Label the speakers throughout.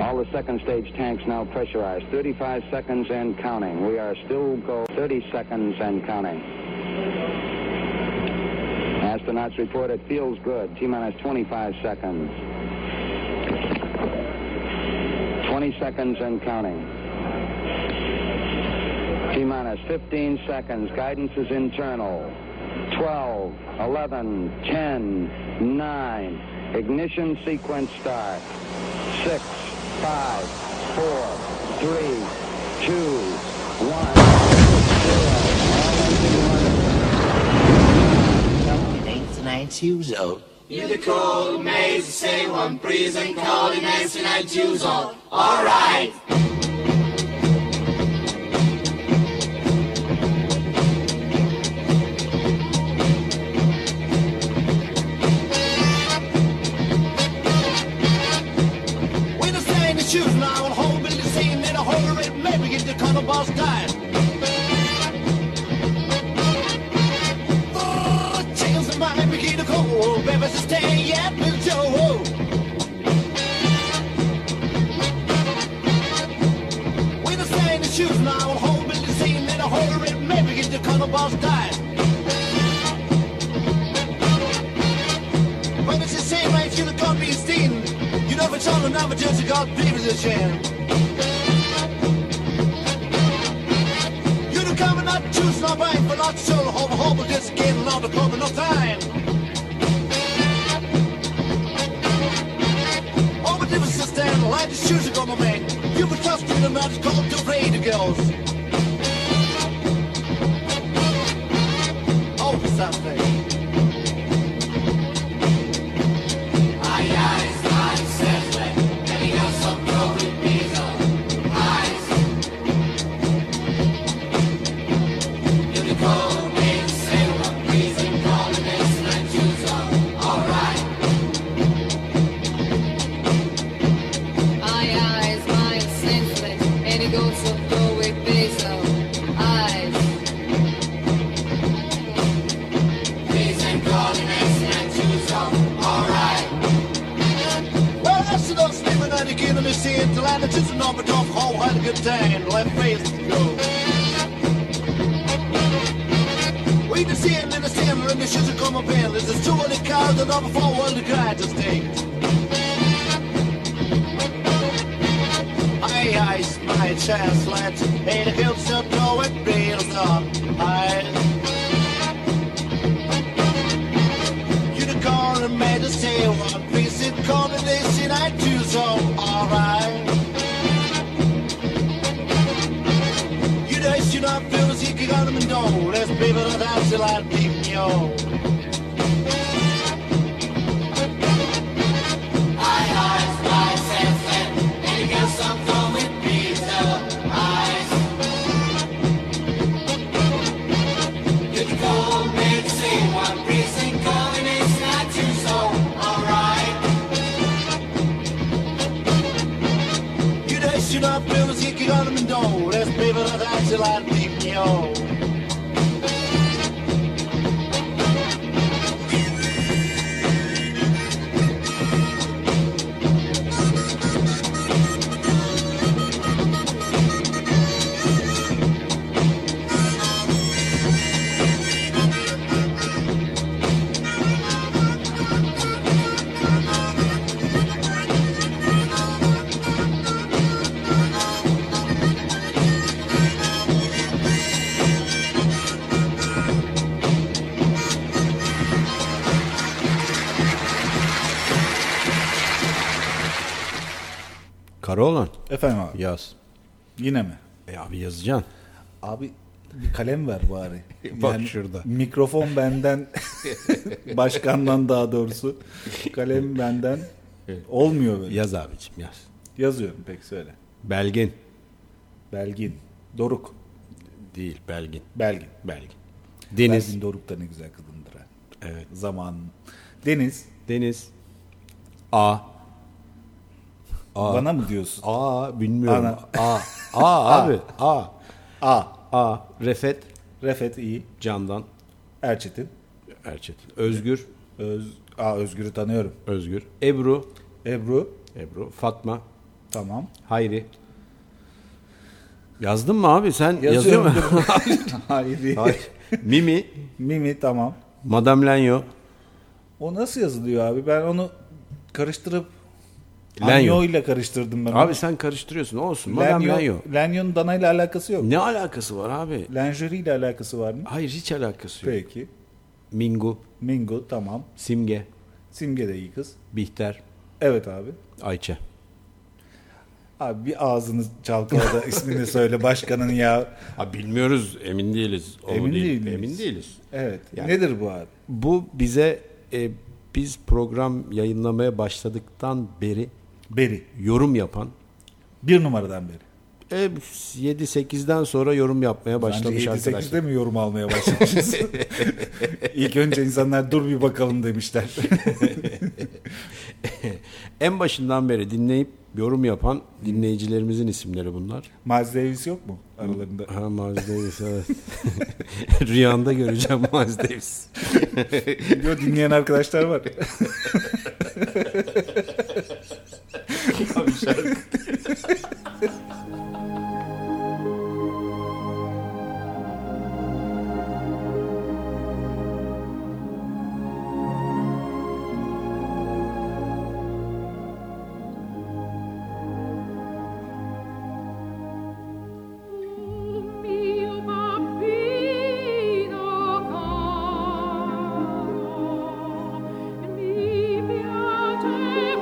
Speaker 1: All the second stage tanks now pressurized. 35 seconds and counting. We are still go 30 seconds and counting. Astronauts report it feels good. T-minus 25 seconds. 20 seconds and counting. T-minus 15 seconds. Guidance is internal. 12, 11, 10, 9. Ignition sequence start. 6, 5, 4, 3, 2, 1, 0.
Speaker 2: Ain't tonight Tuesday.
Speaker 3: You're the cold maze, say one breeze and calling nights tonight Tuesday. All right.
Speaker 4: Choose now and hold Billy saying that a whole red maybe get the color boss died. Chance of mine begin to cold, baby, so stay yet with Joe. We're the same to choose now and hold Billy saying that a whole red maybe get the color boss died. When it's the same right, you're the God being seen. You never told her, never judge a God, baby's a shame. You don't come and not choose, not right, but not show the whole, but just getting on the club in no time. All the difference is stand, like the shoes are my man. You would trust me, the man is called to pray the girls. Oh, for something. The land that just an orbit off, whole had a good time, left face to go. We can see him in the summer and the shoes are come up in. There's 2 other cars that over 4 world the guy just takes. I my chance, lads, ain't a hill so no it real up. Unicorn and made a say one piece it corner they see I do so alright. You not feel as you can got them and don't. Let's be able to dance till I deep yo. I sense it. And you got some fun with me, so eyes. You can go make say one precinct calling it's not too so alright. You not feel as you can got them and don't. Let's be able to dance till I deep yo.
Speaker 5: Karaoğlan.
Speaker 6: Efendim abi.
Speaker 5: Yaz.
Speaker 6: Yine mi?
Speaker 5: Abi yazacaksın.
Speaker 6: Abi bir kalem ver bari.
Speaker 5: Bak
Speaker 6: yani
Speaker 5: şurada.
Speaker 6: Mikrofon benden, başkandan daha doğrusu. Kalem benden.
Speaker 5: Evet.
Speaker 6: Olmuyor böyle.
Speaker 5: Yaz abicim yaz.
Speaker 6: Yazıyorum peki söyle.
Speaker 5: Belgin.
Speaker 6: Belgin. Doruk.
Speaker 5: Değil Belgin.
Speaker 6: Belgin.
Speaker 5: Belgin. Deniz.
Speaker 6: Belgin Doruk da ne güzel kadındır ha.
Speaker 5: Evet.
Speaker 6: Zaman. Deniz.
Speaker 5: Deniz. A.
Speaker 6: Bana mı diyorsun?
Speaker 5: A bilmiyorum.
Speaker 6: Ana.
Speaker 5: A abi. A. Refet.
Speaker 6: Refet iyi.
Speaker 5: Candan.
Speaker 6: Erçetin.
Speaker 5: Özgür.
Speaker 6: Özgür'ü tanıyorum.
Speaker 5: Özgür. Ebru.
Speaker 6: Ebru.
Speaker 5: Fatma.
Speaker 6: Tamam.
Speaker 5: Hayri. Yazdın mı abi? Sen yazıyor
Speaker 6: Yazıyorum.
Speaker 5: musun?
Speaker 6: Hayri.
Speaker 5: Hayır. Mimi.
Speaker 6: Mimi tamam.
Speaker 5: Madame Lanyo.
Speaker 6: O nasıl yazılıyor abi? Ben onu karıştırıp
Speaker 5: Lanyo.
Speaker 6: Anyo ile karıştırdım ben.
Speaker 5: Abi sen karıştırıyorsun. Olsun. Madame Lanyo.
Speaker 6: Lanyo'nun danayla alakası yok.
Speaker 5: Ne alakası var abi?
Speaker 6: Lingerie ile alakası var mı?
Speaker 5: Hayır, hiç alakası yok.
Speaker 6: Peki.
Speaker 5: Mingu,
Speaker 6: Mingo tamam.
Speaker 5: Simge,
Speaker 6: Simge de iyi kız.
Speaker 5: Bihter,
Speaker 6: Evet abi.
Speaker 5: Ayça.
Speaker 6: Abi bir ağzını çalkala da ismini söyle başkanın ya.
Speaker 5: Ha, bilmiyoruz, emin değiliz. O
Speaker 6: Emin
Speaker 5: değil,
Speaker 6: değiliz.
Speaker 5: Emin değiliz.
Speaker 6: Evet.
Speaker 5: Yani-
Speaker 6: Nedir bu abi?
Speaker 5: Bu bize biz program yayınlamaya başladıktan beri
Speaker 6: Beri.
Speaker 5: yorum yapan
Speaker 6: 1 numaradan beri.
Speaker 5: 7-8'den sonra yorum yapmaya başlamış
Speaker 6: Bence 7-8'de
Speaker 5: arkadaşlar.
Speaker 6: mi yorum almaya başlamışız? İlk önce insanlar dur bir bakalım demişler.
Speaker 5: En başından beri dinleyip yorum yapan dinleyicilerimizin isimleri bunlar.
Speaker 6: Miles Davis yok mu aralarında?
Speaker 5: Ha, Miles Davis, evet. Rüyanda göreceğim Miles Davis.
Speaker 6: Diyor dinleyen arkadaşlar var.
Speaker 5: Abi şarkı.
Speaker 2: Mio bambino caro, mi piace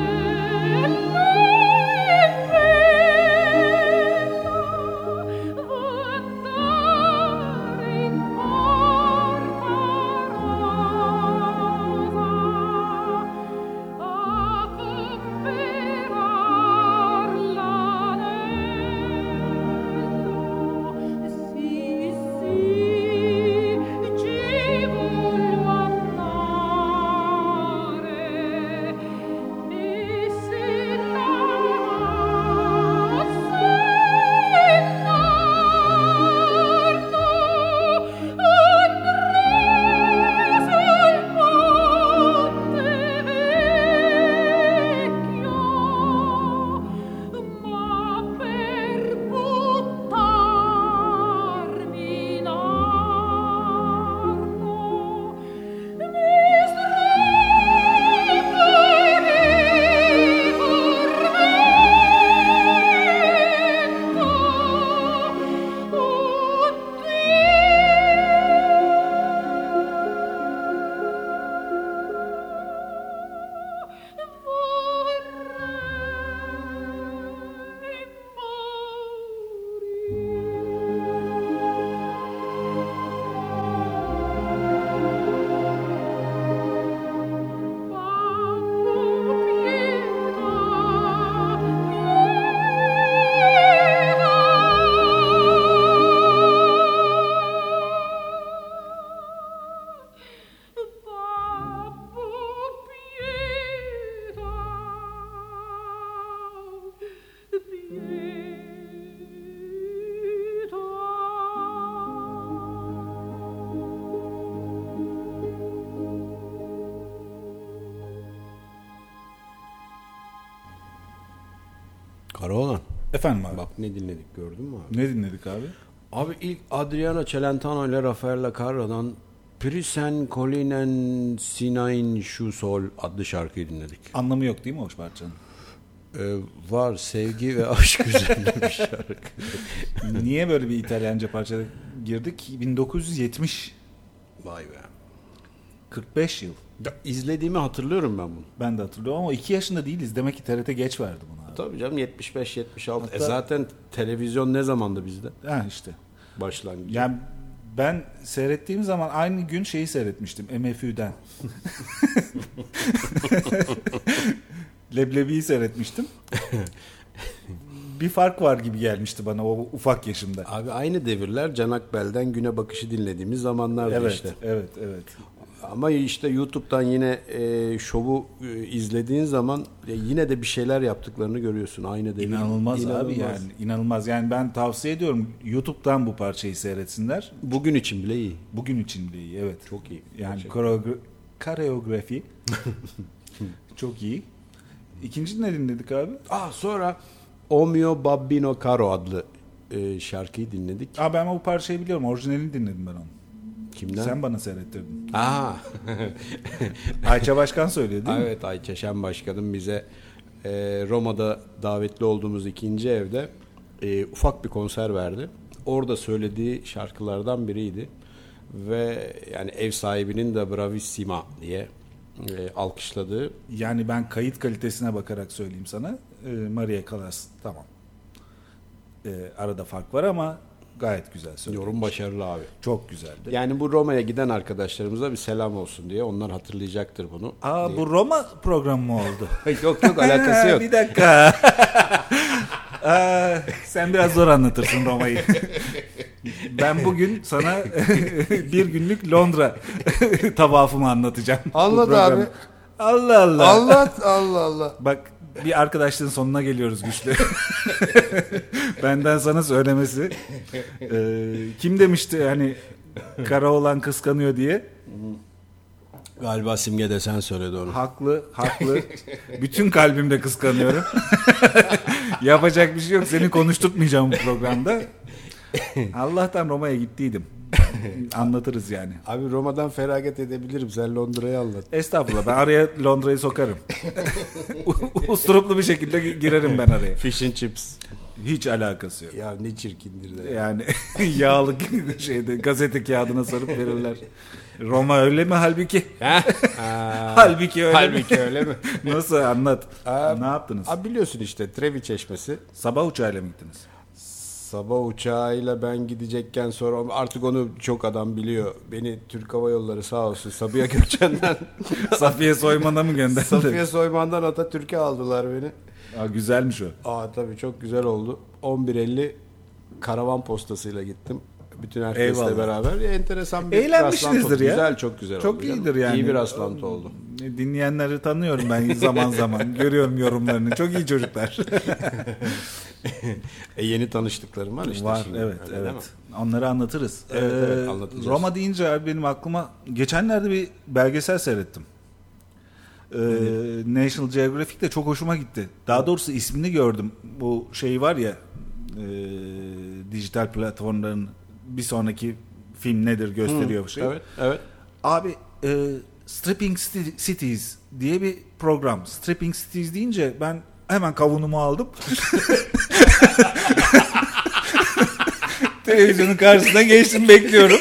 Speaker 2: andare in porta rosa a comperar l'anello. Sì, sì, ci voglio andare, e se
Speaker 5: Karaoğlan.
Speaker 6: Efendim abi.
Speaker 5: Bak ne dinledik, gördün mü abi?
Speaker 6: Ne dinledik abi?
Speaker 5: Abi ilk Adriano Celentano ile Rafael Carra'dan Prisen Colinen Sinain Şu Sol adlı şarkıyı dinledik.
Speaker 6: Anlamı yok değil mi o parçanın?
Speaker 5: Var, sevgi ve aşk üzerine bir şarkı.
Speaker 6: Niye böyle bir İtalyanca parça girdik? 1970.
Speaker 5: Vay be.
Speaker 6: 45 yıl.
Speaker 5: Ya, izlediğimi hatırlıyorum ben bunu.
Speaker 6: Ben de hatırlıyorum ama 2 yaşında değiliz. Demek ki TRT geç verdi bunu abi.
Speaker 5: Tabii canım, 75-76.
Speaker 6: Hatta-
Speaker 5: Zaten televizyon ne zamandı bizde?
Speaker 6: Ha işte.
Speaker 5: Başlangıcı.
Speaker 6: Yani ben seyrettiğim zaman aynı gün şeyi seyretmiştim. MFÜ'den. Leblebi'yi seyretmiştim. Bir fark var gibi gelmişti bana o ufak yaşımda.
Speaker 5: Abi aynı devirler Can Akbel'den Güne Bakışı dinlediğimiz zamanlardı
Speaker 6: Evet,
Speaker 5: işte.
Speaker 6: evet, evet.
Speaker 5: Ama işte YouTube'dan yine şovu izlediğin zaman yine de bir şeyler yaptıklarını görüyorsun. Aynı devir.
Speaker 6: İnanılmaz abi yani. İnanılmaz. Yani ben tavsiye ediyorum YouTube'dan bu parçayı seyretsinler.
Speaker 5: Bugün için bile iyi.
Speaker 6: Bugün için de iyi, evet.
Speaker 5: Çok iyi.
Speaker 6: Yani
Speaker 5: Gerçekten.
Speaker 6: koreografi çok iyi. İkinci ne dinledik abi?
Speaker 5: Sonra O Mio Babbino Caro adlı şarkıyı dinledik.
Speaker 6: Ben o parçayı biliyorum. Orijinalini dinledim ben onu.
Speaker 5: Kimden?
Speaker 6: Sen bana seyrettirdin. Ayça Başkan söylüyor değil mi?
Speaker 5: Evet, Ayça Şen Başkanım bize Roma'da davetli olduğumuz ikinci evde ufak bir konser verdi. Orada söylediği şarkılardan biriydi. Ve yani ev sahibinin de Bravissima diye alkışladığı.
Speaker 6: Yani ben kayıt kalitesine bakarak söyleyeyim sana. Maria Callas tamam. Arada fark var ama gayet güzel söylüyor.
Speaker 5: Yorum başarılı abi.
Speaker 6: Çok güzeldi.
Speaker 5: Yani bu Roma'ya giden arkadaşlarımıza bir selam olsun diye. Onlar hatırlayacaktır bunu.
Speaker 6: Bu Roma programı mı oldu?
Speaker 5: Yok alakası yok.
Speaker 6: Bir dakika. Sen biraz zor anlatırsın Roma'yı. Ben bugün sana bir günlük Londra tavafımı anlatacağım.
Speaker 5: Anlat
Speaker 6: Bu programı.
Speaker 5: abi.
Speaker 6: Allah Allah.
Speaker 5: Anlat Allah.
Speaker 6: Bak bir arkadaşlığın sonuna geliyoruz güçlü. Benden sana söylemesi. Kim demişti hani kara olan kıskanıyor diye?
Speaker 5: Galiba Simge de sen söyledi onu.
Speaker 6: Haklı. Bütün kalbimle kıskanıyorum. Yapacak bir şey yok. Seni konuşturtmayacağım bu programda. Allah'tan Roma'ya gittiydim. Anlatırız yani.
Speaker 5: Abi Roma'dan feragat edebilirim. Sen Londra'yı anlat.
Speaker 6: Estağfurullah. Ben araya Londra'yı sokarım. Usturuplu bir şekilde girerim ben araya.
Speaker 5: Fish and chips.
Speaker 6: Hiç alakası yok.
Speaker 5: Ya ne çirkindir de.
Speaker 6: Yani yağlı şeyde gazete kağıdına sarıp verirler. Roma öyle mi halbuki? Halbuki
Speaker 5: öyle mi?
Speaker 6: Nasıl anlat? Ne yaptınız?
Speaker 5: Abi biliyorsun işte Trevi Çeşmesi.
Speaker 6: Sabah uçağıyla mı gittiniz?
Speaker 5: Sabah uçağıyla ben gidecekken sonra artık onu çok adam biliyor. Beni Türk Hava Yolları sağ olsun Sabiha Gökçen'den
Speaker 6: Safiye Soyman'a mı gönderdi?
Speaker 5: Safiye Soyman'dan Atatürk'e aldılar beni.
Speaker 6: Güzelmiş o.
Speaker 5: Tabii çok güzel oldu. 11.50 karavan postasıyla gittim. Bütün herkesle beraber. Enteresan bir
Speaker 6: eğlenmişsinizdir
Speaker 5: rastlantı.
Speaker 6: ya.
Speaker 5: Güzel, çok güzel
Speaker 6: çok
Speaker 5: oldu.
Speaker 6: iyidir yani.
Speaker 5: İyi bir rastlantı oldu.
Speaker 6: Dinleyenleri tanıyorum ben zaman zaman. Görüyorum yorumlarını. Çok iyi çocuklar.
Speaker 5: Yeni tanıştıklarım var işte.
Speaker 6: Var
Speaker 5: şimdi.
Speaker 6: evet.
Speaker 5: Öyle
Speaker 6: Onları anlatırız.
Speaker 5: Evet, anlatacağız.
Speaker 6: Roma deyince abi benim aklıma geçenlerde bir belgesel seyrettim. National Geographic'te çok hoşuma gitti. Daha doğrusu ismini gördüm. Bu şey var ya dijital platformların bir sonraki film nedir gösteriyor. Şey.
Speaker 5: Evet.
Speaker 6: Abi Stripping Cities diye bir program. Stripping Cities deyince ben hemen kavunumu aldım. Televizyonun karşısına geçtim, bekliyorum.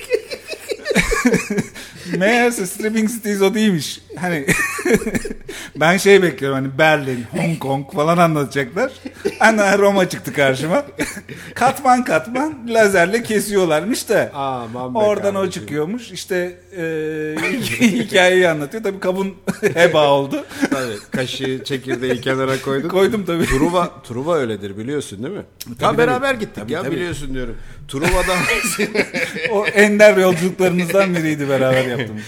Speaker 6: Meğerse Stripping Cities o değilmiş. Hani ben şey bekliyorum, hani Berlin, Hong Kong falan anlatacaklar. Ana Roma çıktı karşıma. Katman lazerle kesiyorlarmış da. Oradan o çıkıyormuş. İşte hikayeyi anlatıyor. Tabii kabın heba oldu.
Speaker 5: Tabii kaşığı çekirdeği kenara koydun.
Speaker 6: Koydum tabii.
Speaker 5: Truva öyledir biliyorsun değil mi?
Speaker 6: Tabii,
Speaker 5: beraber gittik
Speaker 6: tabii,
Speaker 5: ya
Speaker 6: tabii.
Speaker 5: biliyorsun diyorum. Truva'da
Speaker 6: o ender yolculuklarımızdan biriydi beraber yaptığımız.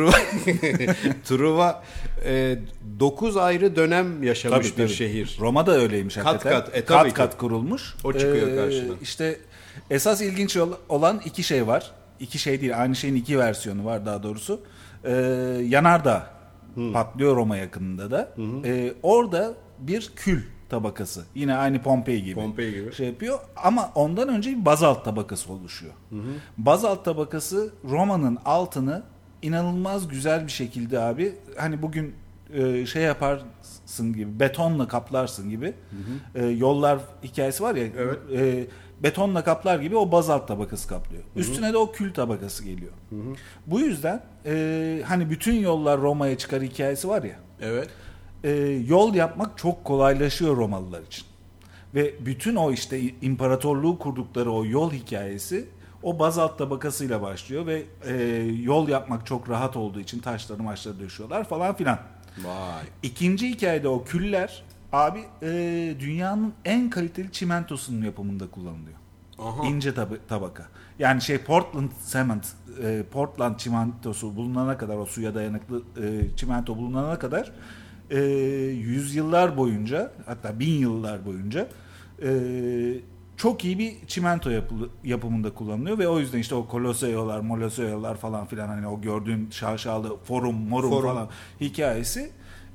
Speaker 5: Truva 9 ayrı dönem yaşamış bir şehir.
Speaker 6: Roma da öyleymiş hakikaten. Kat kurulmuş.
Speaker 5: O çıkıyor karşına.
Speaker 6: İşte esas ilginç olan iki şey var. İki şey değil, aynı şeyin iki versiyonu var daha doğrusu. Yanardağ patlıyor Roma yakınında da. Orada bir kül tabakası. Yine aynı Pompei gibi. Şey yapıyor ama ondan önce bir bazalt tabakası oluşuyor. Bazalt tabakası Roma'nın altını inanılmaz güzel bir şekilde abi, hani bugün şey yaparsın gibi, betonla kaplarsın gibi. Yollar hikayesi var ya.
Speaker 5: Evet.
Speaker 6: Betonla kaplar gibi o bazalt tabakası kaplıyor. Üstüne de o kül tabakası geliyor. Bu yüzden hani bütün yollar Roma'ya çıkar hikayesi var ya.
Speaker 5: Evet.
Speaker 6: Yol yapmak çok kolaylaşıyor Romalılar için. Ve bütün o işte imparatorluğu kurdukları o yol hikayesi o bazalt tabakasıyla başlıyor ve yol yapmak çok rahat olduğu için taşları döşüyorlar falan filan.
Speaker 5: Vay.
Speaker 6: İkinci hikayede o küller abi dünyanın en kaliteli çimentosunun yapımında kullanılıyor.
Speaker 5: Aha.
Speaker 6: İnce tabaka. Yani Portland Cement, Portland çimentosu bulunana kadar, o suya dayanıklı çimento bulunana kadar yüzyıllar boyunca, hatta 1000 yıllar boyunca çok iyi bir çimento yapımında kullanılıyor ve o yüzden işte o Kolosseo'lar falan filan, hani o gördüğün şaşalı forum falan hikayesi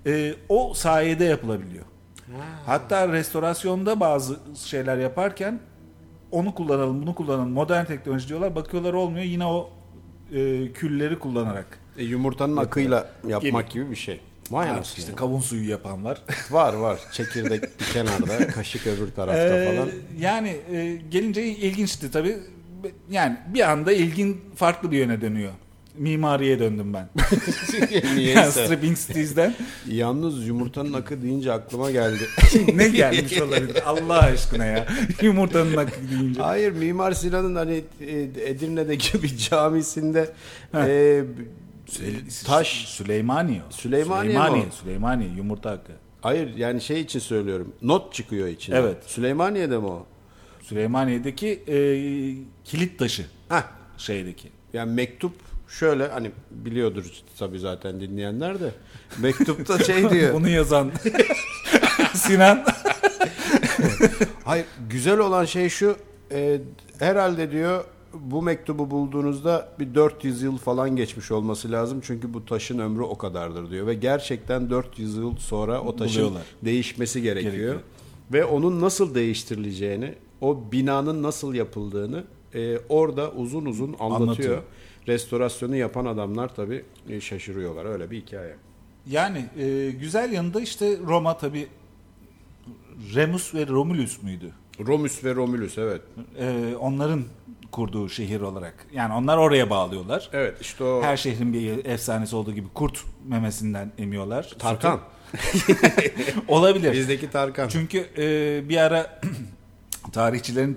Speaker 6: o sayede yapılabiliyor. Hatta restorasyonda bazı şeyler yaparken onu kullanalım, bunu kullanalım, modern teknoloji diyorlar. Bakıyorlar olmuyor, yine o külleri kullanarak.
Speaker 5: Yumurtanın akıyla yapmak gibi bir şey. Vay anasını.
Speaker 6: İşte kavun suyu yapan var.
Speaker 5: Var. Çekirdek bir kenarda, kaşık öbür tarafta falan.
Speaker 6: Yani gelince ilginçti tabii. Yani bir anda ilgin farklı bir yöne dönüyor. Mimariye döndüm ben. Yani Stripping Sties'den.
Speaker 5: Yalnız yumurtanın akı deyince aklıma geldi.
Speaker 6: Ne gelmiş olabilir Allah aşkına ya. Yumurtanın akı deyince.
Speaker 5: Hayır, Mimar Sinan'ın hani Edirne'deki bir camisinde taş
Speaker 6: Süleymaniye. Süleymaniye yumurta akı.
Speaker 5: Hayır, yani şey için söylüyorum. Not çıkıyor içinde.
Speaker 6: Evet.
Speaker 5: Süleymaniye'de mi o?
Speaker 6: Süleymaniye'deki kilit taşı.
Speaker 5: Heh.
Speaker 6: Şeydeki.
Speaker 5: Yani mektup şöyle, hani biliyordur tabii zaten dinleyenler de. Mektupta şey diyor.
Speaker 6: Bunu yazan Sinan.
Speaker 5: Hayır, güzel olan şey şu. Herhalde diyor bu mektubu bulduğunuzda bir 400 yıl falan geçmiş olması lazım. Çünkü bu taşın ömrü o kadardır diyor. Ve gerçekten 400 yıl sonra o taşın
Speaker 6: Buluyorlar.
Speaker 5: değişmesi gerekiyor. Ve onun nasıl değiştirileceğini, o binanın nasıl yapıldığını orada uzun uzun anlatıyor. Restorasyonu yapan adamlar tabii şaşırıyorlar. Öyle bir hikaye.
Speaker 6: Yani güzel yanında işte Roma tabii, Remus ve Romulus müydü?
Speaker 5: Romus ve Romulus, evet.
Speaker 6: Onların kurduğu şehir olarak. Yani onlar oraya bağlıyorlar.
Speaker 5: Evet, işte o.
Speaker 6: Her şehrin bir efsanesi olduğu gibi kurt memesinden emiyorlar.
Speaker 5: Tarkan.
Speaker 6: Olabilir.
Speaker 5: Bizdeki Tarkan.
Speaker 6: Çünkü bir ara tarihçilerin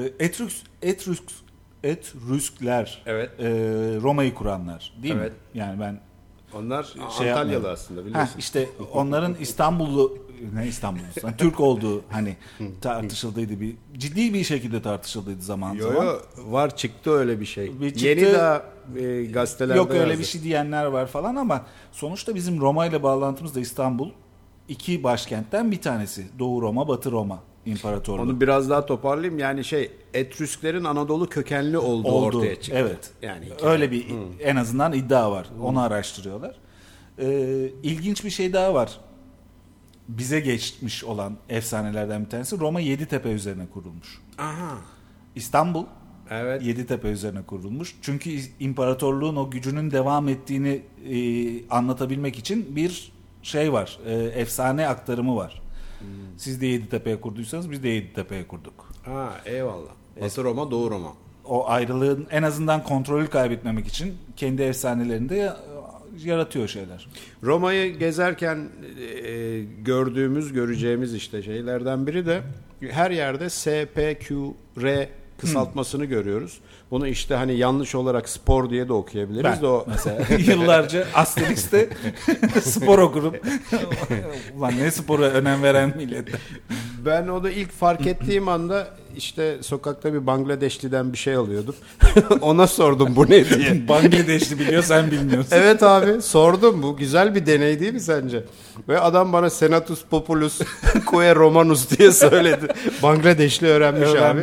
Speaker 6: Etrüskler
Speaker 5: Evet.
Speaker 6: Roma'yı kuranlar değil
Speaker 5: Evet.
Speaker 6: mi? Yani ben
Speaker 5: onlar
Speaker 6: şey
Speaker 5: Antalyalı
Speaker 6: yapmayayım.
Speaker 5: aslında, biliyorsun.
Speaker 6: İşte onların İstanbul'dan Türk olduğu hani tartışıldıydı, ciddi bir şekilde tartışıldıydı zaman.
Speaker 5: Var, çıktı öyle bir şey.
Speaker 6: Çıktı.
Speaker 5: Yeni daha gazetelerde
Speaker 6: Yok öyle
Speaker 5: yazdı.
Speaker 6: bir şey diyenler var falan ama sonuçta bizim Roma ile bağlantımız da İstanbul, iki başkentten bir tanesi. Doğu Roma, Batı Roma İmparatorluğu.
Speaker 5: Onu biraz daha toparlayayım. Yani Etrüsklerin Anadolu kökenli olduğu ortaya çıktı.
Speaker 6: Evet.
Speaker 5: Yani
Speaker 6: öyle bir en azından iddia var. Onu araştırıyorlar. İlginç bir şey daha var. Bize geçmiş olan efsanelerden bir tanesi, Roma Yeditepe üzerine kurulmuş.
Speaker 5: Aha.
Speaker 6: İstanbul
Speaker 5: Evet.
Speaker 6: Yeditepe üzerine kurulmuş. Çünkü imparatorluğun o gücünün devam ettiğini anlatabilmek için bir şey var. Efsane aktarımı var. Siz de Yeditepe'ye kurduysanız biz de Yeditepe'ye kurduk.
Speaker 5: Ha, eyvallah. Batı Roma, Doğu Roma.
Speaker 6: O ayrılığın en azından kontrolü kaybetmemek için kendi efsanelerinde yaratıyor şeyler.
Speaker 5: Roma'yı gezerken göreceğimiz işte şeylerden biri de her yerde SPQR kısaltmasını görüyoruz. Bunu işte hani yanlış olarak spor diye de okuyabiliriz
Speaker 6: Ben
Speaker 5: de o
Speaker 6: mesela yıllarca Asterix'te spor okurum. Ulan ne spora önem veren millet.
Speaker 5: Ben onu ilk fark ettiğim anda işte sokakta bir Bangladeşliden bir şey alıyordum. Ona sordum bu ne diye.
Speaker 6: Bangladeşli biliyor, sen bilmiyorsun.
Speaker 5: Evet abi, sordum, bu güzel bir deney değil mi sence? Ve adam bana Senatus Populus Quae Romanus diye söyledi. Bangladeşli öğrenmiş abi.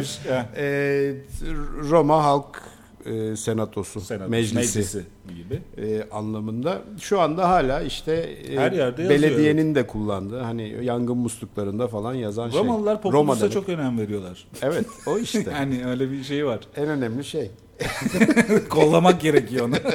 Speaker 5: Roma Halk Senatosu, Meclisi
Speaker 6: gibi
Speaker 5: anlamında. Şu anda hala işte
Speaker 6: her yerde
Speaker 5: belediyenin
Speaker 6: yazıyor.
Speaker 5: de kullandığı, hani yangın musluklarında falan yazan
Speaker 6: Romalılar
Speaker 5: şey.
Speaker 6: Populus'a çok önem veriyorlar.
Speaker 5: Evet, o işte.
Speaker 6: Yani öyle bir şey var.
Speaker 5: En önemli şey.
Speaker 6: Kollamak gerekiyor onu.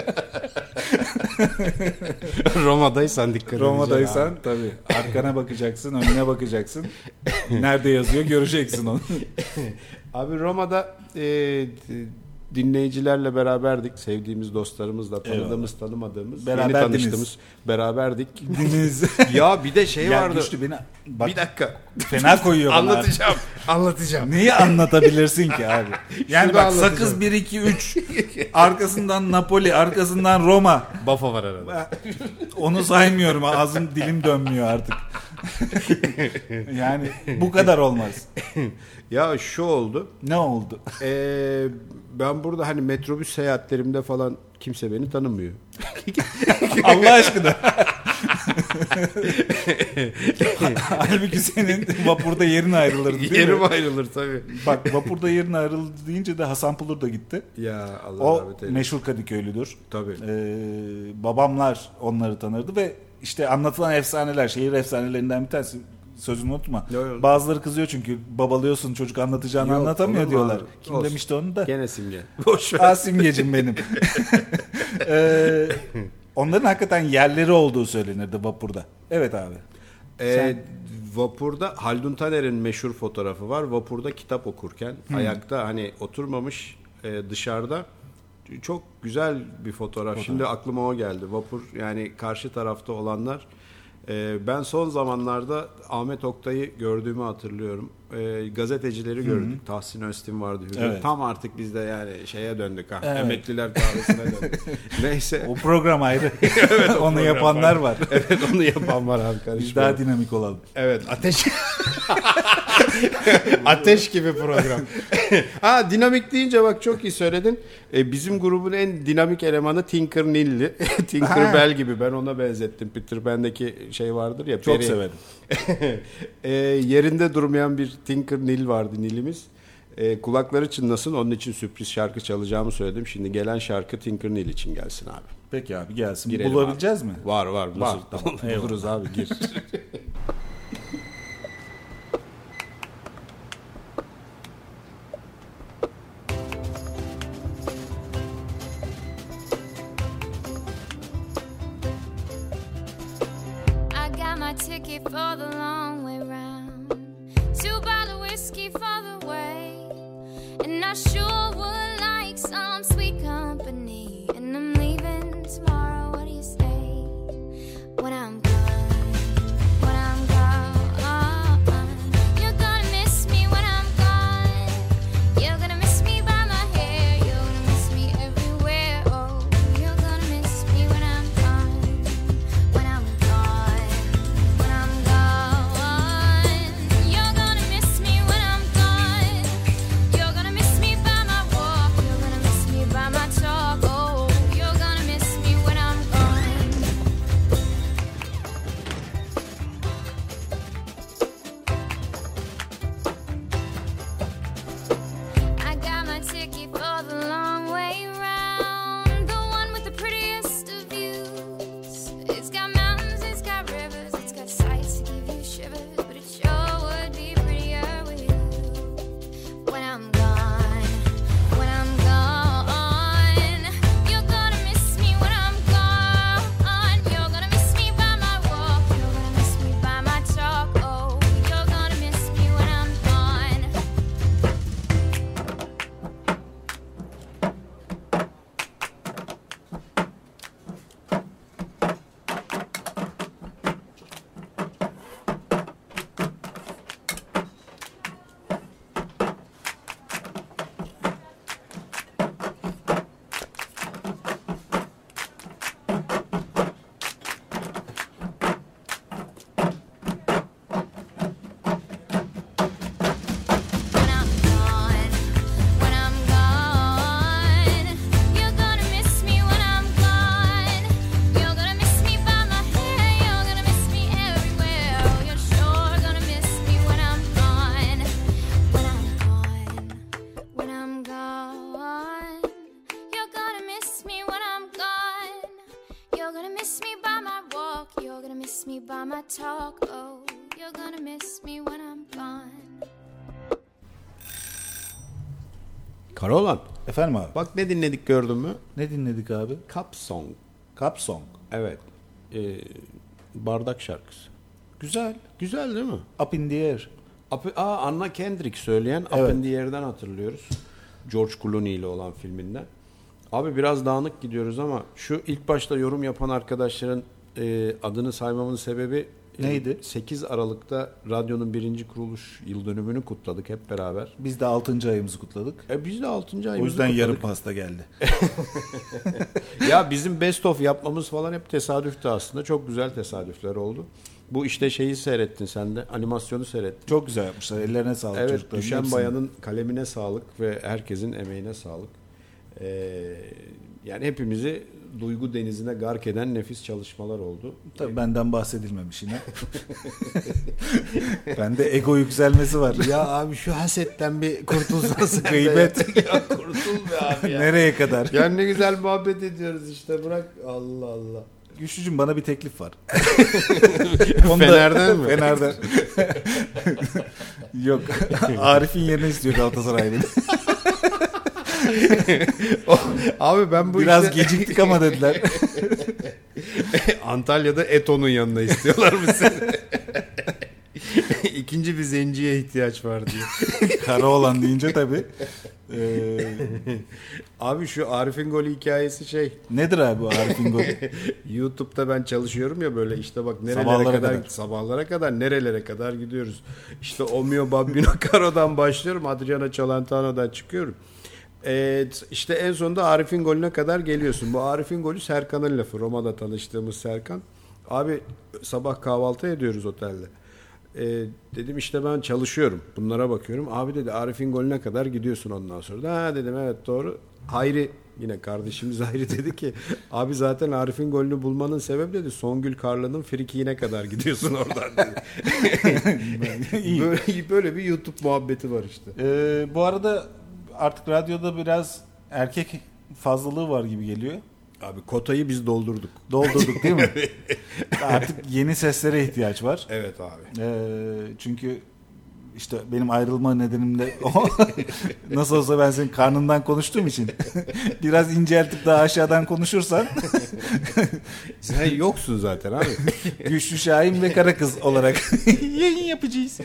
Speaker 5: Roma'daysan dikkat edeceksin.
Speaker 6: Roma'daysan tabii. Arkana bakacaksın, önüne bakacaksın. Nerede yazıyor göreceksin onu.
Speaker 5: Abi Roma'da dinleyicilerle beraberdik. Sevdiğimiz dostlarımızla, tanıdığımız, tanımadığımız, yeni
Speaker 6: Beraberdiniz.
Speaker 5: tanıştığımız, beraberdik.
Speaker 6: Diniz.
Speaker 5: Ya bir de şey vardı.
Speaker 6: Güçlü beni, bak,
Speaker 5: Bir dakika.
Speaker 6: fena koyuyor bana.
Speaker 5: Anlatacağım.
Speaker 6: Neyi anlatabilirsin ki abi? Yani
Speaker 5: Şunu
Speaker 6: bak,
Speaker 5: anlatacağım.
Speaker 6: Sakız 1-2-3, arkasından Napoli, arkasından Roma.
Speaker 5: Bafa var arada.
Speaker 6: Onu saymıyorum. Ağzım dilim dönmüyor artık. Yani bu kadar olmaz.
Speaker 5: Ya şu oldu.
Speaker 6: Ne oldu?
Speaker 5: Ben burada hani metrobüs seyahatlerimde falan kimse beni tanımıyor.
Speaker 6: Allah aşkına. Halbuki senin vapurda yerin ayrılırdı değil
Speaker 5: Yerim
Speaker 6: mi?
Speaker 5: ayrılır tabii.
Speaker 6: Bak, vapurda yerin ayrıldı deyince de Hasan Pulur da gitti.
Speaker 5: Ya Allah
Speaker 6: O
Speaker 5: rahmet eylesin.
Speaker 6: meşhur Kadıköylüdür.
Speaker 5: Tabii.
Speaker 6: Babamlar onları tanırdı ve işte anlatılan efsaneler, şehir efsanelerinden bir tanesi. Sözünü unutma.
Speaker 5: Yo.
Speaker 6: Bazıları kızıyor çünkü babalıyorsun, çocuk anlatacağını
Speaker 5: Yok,
Speaker 6: anlatamıyor
Speaker 5: olur mu
Speaker 6: diyorlar.
Speaker 5: abi?
Speaker 6: Kim
Speaker 5: Olsun.
Speaker 6: demişti onu da?
Speaker 5: Gene simge. Boş ver.
Speaker 6: Simgecim benim. Onların hakikaten yerleri olduğu söylenirdi vapurda. Evet abi.
Speaker 5: Vapurda Haldun Taner'in meşhur fotoğrafı var. Vapurda kitap okurken ayakta hani oturmamış dışarıda. Çok güzel bir fotoğraf. Şimdi aklıma o geldi. Vapur yani karşı tarafta olanlar. Ben son zamanlarda Ahmet Oktay'ı gördüğümü hatırlıyorum. Gazetecileri gördük. Tahsin Öztin vardı.
Speaker 6: Evet.
Speaker 5: Tam artık biz de yani şeye döndük.
Speaker 6: Evet.
Speaker 5: Emekliler kahvesine döndük. Neyse.
Speaker 6: O program ayrı.
Speaker 5: Evet, o
Speaker 6: onu
Speaker 5: program
Speaker 6: yapanlar var.
Speaker 5: Evet, onu yapan var abi,
Speaker 6: Biz
Speaker 5: karışmayalım.
Speaker 6: daha dinamik olalım.
Speaker 5: Evet, ateş. Ateş gibi program. Dinamik deyince bak çok iyi söyledin. Bizim grubun en dinamik elemanı Tinker Nilli. Tinker Bell gibi, ben ona benzettim. Peter Pan'deki şey vardır ya.
Speaker 6: Çok
Speaker 5: peri.
Speaker 6: severim.
Speaker 5: Yerinde durmayan bir Tinker Nil vardı, Nil'imiz. Kulakları çınlasın, onun için sürpriz şarkı çalacağımı söyledim. Şimdi gelen şarkı Tinker Nil için gelsin abi.
Speaker 6: Peki abi gelsin.
Speaker 5: Girelim
Speaker 6: Bulabileceğiz
Speaker 5: abi.
Speaker 6: mi?
Speaker 5: Var.
Speaker 6: Var, tamam.
Speaker 5: Buluruz abi, gir.
Speaker 2: I got my ticket for the long way round. 2 bottle whiskey for the way. And I sure would like some sweet company. And I'm leaving tomorrow, what do you say? When I'm gone, when I'm gone. You're gonna miss me when I'm gone. You're gonna miss me by my hair. You're gonna miss me everywhere. Oh, you're gonna miss me when I'm gone. When I'm gone, when I'm gone. You're gonna miss me when I'm gone. You're gonna miss me by my walk. You're gonna miss me by my talk. Oh, you're gonna miss me when I'm gone. I got my ticket for the long way round, the one with the prettiest of views. It's got mountains, it's got rivers, it's got sights to give you shivers, but it sure would be prettier with you. When I'm gone, when I'm gone, you're gonna miss me when I'm gone. You're gonna miss me by my walk, you're gonna miss me by my talk. Oh, you're gonna miss me when I'm gone. When I'm gone, when I'm gone, you're gonna miss me when I'm gone. You're gonna miss me by my hair, you're gonna miss me everywhere. Oh, you're sure gonna miss me when I'm gone. When I'm gone, when I'm gone, you're gonna miss me when I'm gone. You're gonna miss me by my walk, you're gonna miss me by my talk. Oh, you're gonna miss me when I'm gone.
Speaker 5: Karolan,
Speaker 6: Efendim abi.
Speaker 5: bak ne dinledik gördün mü?
Speaker 6: Ne dinledik abi?
Speaker 5: Cup Song.
Speaker 6: Cup Song.
Speaker 5: Evet. Bardak şarkısı.
Speaker 6: Güzel.
Speaker 5: Güzel değil mi?
Speaker 6: Up in the air.
Speaker 5: Anna Kendrick söyleyen
Speaker 6: Evet.
Speaker 5: Up in the Air'den hatırlıyoruz. George Clooney ile olan filminden. Abi biraz dağınık gidiyoruz ama şu ilk başta yorum yapan arkadaşların adını saymamın sebebi
Speaker 6: Neydi?
Speaker 5: 8 Aralık'ta radyonun 1. kuruluş yıl dönümünü kutladık hep beraber.
Speaker 6: Biz de 6. ayımızı kutladık.
Speaker 5: Biz de 6. ayımızı
Speaker 6: O yüzden
Speaker 5: kutladık.
Speaker 6: yarım pasta geldi.
Speaker 5: Ya bizim best of yapmamız falan hep tesadüftü aslında. Çok güzel tesadüfler oldu. Bu işte şeyi seyrettin sen de. Animasyonu seyrettin.
Speaker 6: Çok güzel yapmışlar. Ellerine sağlık
Speaker 5: Evet,
Speaker 6: çocukların.
Speaker 5: düşen
Speaker 6: hepsine.
Speaker 5: bayanın kalemine sağlık ve herkesin emeğine sağlık. Yani hepimizi duygu denizine gark eden nefis çalışmalar oldu.
Speaker 6: Tabii benden bahsedilmemiş yine. Bende ego yükselmesi var.
Speaker 5: Ya abi şu hasetten bir kurtulsan sen de.
Speaker 6: Gıybet.
Speaker 5: Ya kurtul be abi ya.
Speaker 6: Nereye kadar?
Speaker 5: Ya ne güzel muhabbet ediyoruz işte, bırak. Allah Allah.
Speaker 6: Güçlücüm bana bir teklif var.
Speaker 5: Fener'den mi?
Speaker 6: Fener'den. Yok. Arif'in yerine istiyor Galatasaray beni.
Speaker 5: Abi ben bu
Speaker 6: Biraz
Speaker 5: işte...
Speaker 6: geciktik ama dediler.
Speaker 5: Antalya'da Eto'nun yanına istiyorlar mı seni? İkinci bir zenciye ihtiyaç var diye.
Speaker 6: Karaoğlan deyince tabii.
Speaker 5: Abi şu Arif'in golü hikayesi şey.
Speaker 6: Nedir abi bu Arif'in golü?
Speaker 5: YouTube'da ben çalışıyorum ya böyle işte bak nerelere
Speaker 6: Sabahlara
Speaker 5: kadar,
Speaker 6: kadar.
Speaker 5: sabahlara kadar nerelere kadar gidiyoruz. İşte Omio Babbino Caro'dan başlıyorum. Adriano Celentano'dan çıkıyorum. İşte en sonunda Arif'in golüne kadar geliyorsun. Bu Arif'in golü Serkan'ın lafı. Roma'da tanıştığımız Serkan. Abi sabah kahvaltı ediyoruz otelde. Dedim işte ben çalışıyorum. Bunlara bakıyorum. Abi dedi Arif'in golüne kadar gidiyorsun ondan sonra. Ha dedim evet doğru. Hayri yine kardeşimiz Hayri dedi ki abi zaten Arif'in golünü bulmanın sebebi dedi Songül Karlı'nın frikiğine kadar gidiyorsun oradan dedi. böyle bir YouTube muhabbeti var işte.
Speaker 6: Bu arada artık radyoda biraz erkek fazlalığı var gibi geliyor.
Speaker 5: Abi kotayı biz doldurduk.
Speaker 6: Doldurduk değil mi? Artık yeni seslere ihtiyaç var.
Speaker 5: Evet abi.
Speaker 6: Çünkü işte benim ayrılma nedenim de o. Nasıl olsa ben senin karnından konuştuğum için biraz inceltip daha aşağıdan konuşursan
Speaker 5: sen yoksun zaten abi.
Speaker 6: Güçlü Şahin ve Kara Kız olarak yayın yapacağız.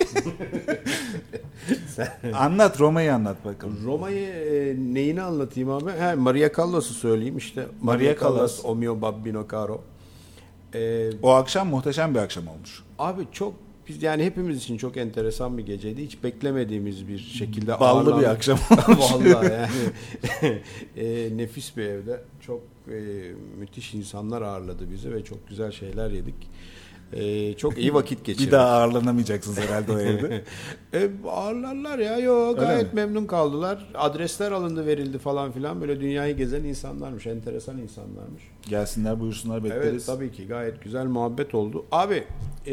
Speaker 6: Anlat Roma'yı anlat bakalım.
Speaker 5: Roma'yı neyini anlatayım abi? Maria Callas'ı söyleyeyim işte. Maria Callas, Omio Babbino Caro.
Speaker 6: O akşam muhteşem bir akşam olmuş.
Speaker 5: Abi çok biz yani hepimiz için çok enteresan bir geceydi. Hiç beklemediğimiz bir şekilde
Speaker 6: ballı bir akşam olmuş.
Speaker 5: Vallahi yani nefis bir evde. Çok müthiş insanlar ağırladı bizi ve çok güzel şeyler yedik. Çok iyi vakit geçirdik.
Speaker 6: Bir daha ağırlanamayacaksınız herhalde o evde.
Speaker 5: Ağırlarlar ya. Yok gayet memnun kaldılar. Adresler alındı verildi falan filan. Böyle dünyayı gezen insanlarmış. Enteresan insanlarmış.
Speaker 6: Gelsinler buyursunlar bekleriz.
Speaker 5: Evet tabii ki gayet güzel muhabbet oldu. Abi